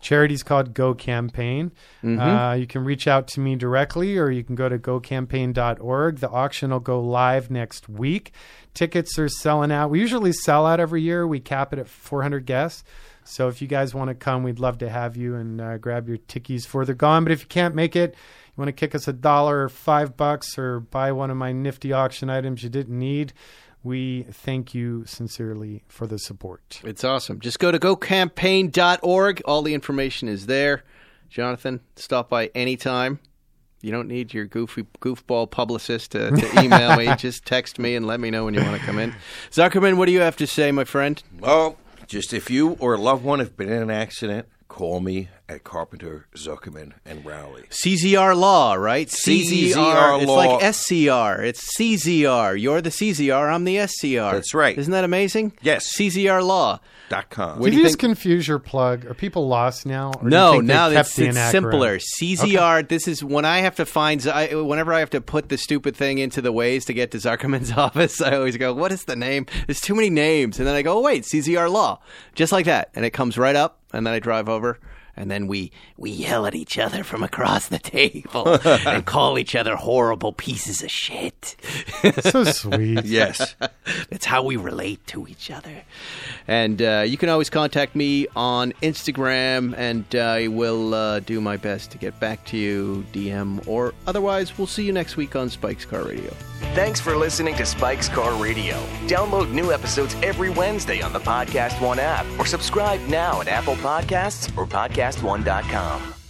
Charity's called Go Campaign. You can reach out to me directly, or you can go to gocampaign.org. The auction will go live next week. Tickets are selling out. We usually sell out every year. We cap it at 400 guests. So if you guys want to come, we'd love to have you, and grab your tickies before they're gone. But if you can't make it, you want to kick us $1 or $5 or buy one of my nifty auction items you didn't need, we thank you sincerely for the support.
It's awesome. Just go to gocampaign.org. All the information is there. Jonathan, stop by anytime. You don't need your goofball publicist to email me. Just text me and let me know when you want to come in. Zuckerman, what do you have to say, my friend?
Oh, just if you or a loved one have been in an accident, call me at Carpenter, Zuckerman, and Rowley.
CZR Law, right?
CZR
It's
Law.
like SCR. It's CZR. You're the CZR. I'm the SCR.
That's right.
Isn't that amazing?
Yes.
CZRlaw.com.
.com.
Did you just confuse your plug? Are people lost now? Or do you
No,
think they
now
kept
it's
the acronym?
simpler. CZR, okay. This is when I have to whenever I have to put the stupid thing into the Waze to get to Zuckerman's office, I always go, what is the name? There's too many names. And then I go, oh, wait, CZR Law. Just like that. And it comes right up, and then I drive over. And then we yell at each other from across the table and call each other horrible pieces of shit.
So sweet.
Yes.
That's how we relate to each other. And you can always contact me on Instagram, and I will do my best to get back to you, DM, or otherwise, we'll see you next week on Spike's Car Radio.
Thanks for listening to Spike's Car Radio. Download new episodes every Wednesday on the Podcast One app, or subscribe now at Apple Podcasts or PodcastOne.com.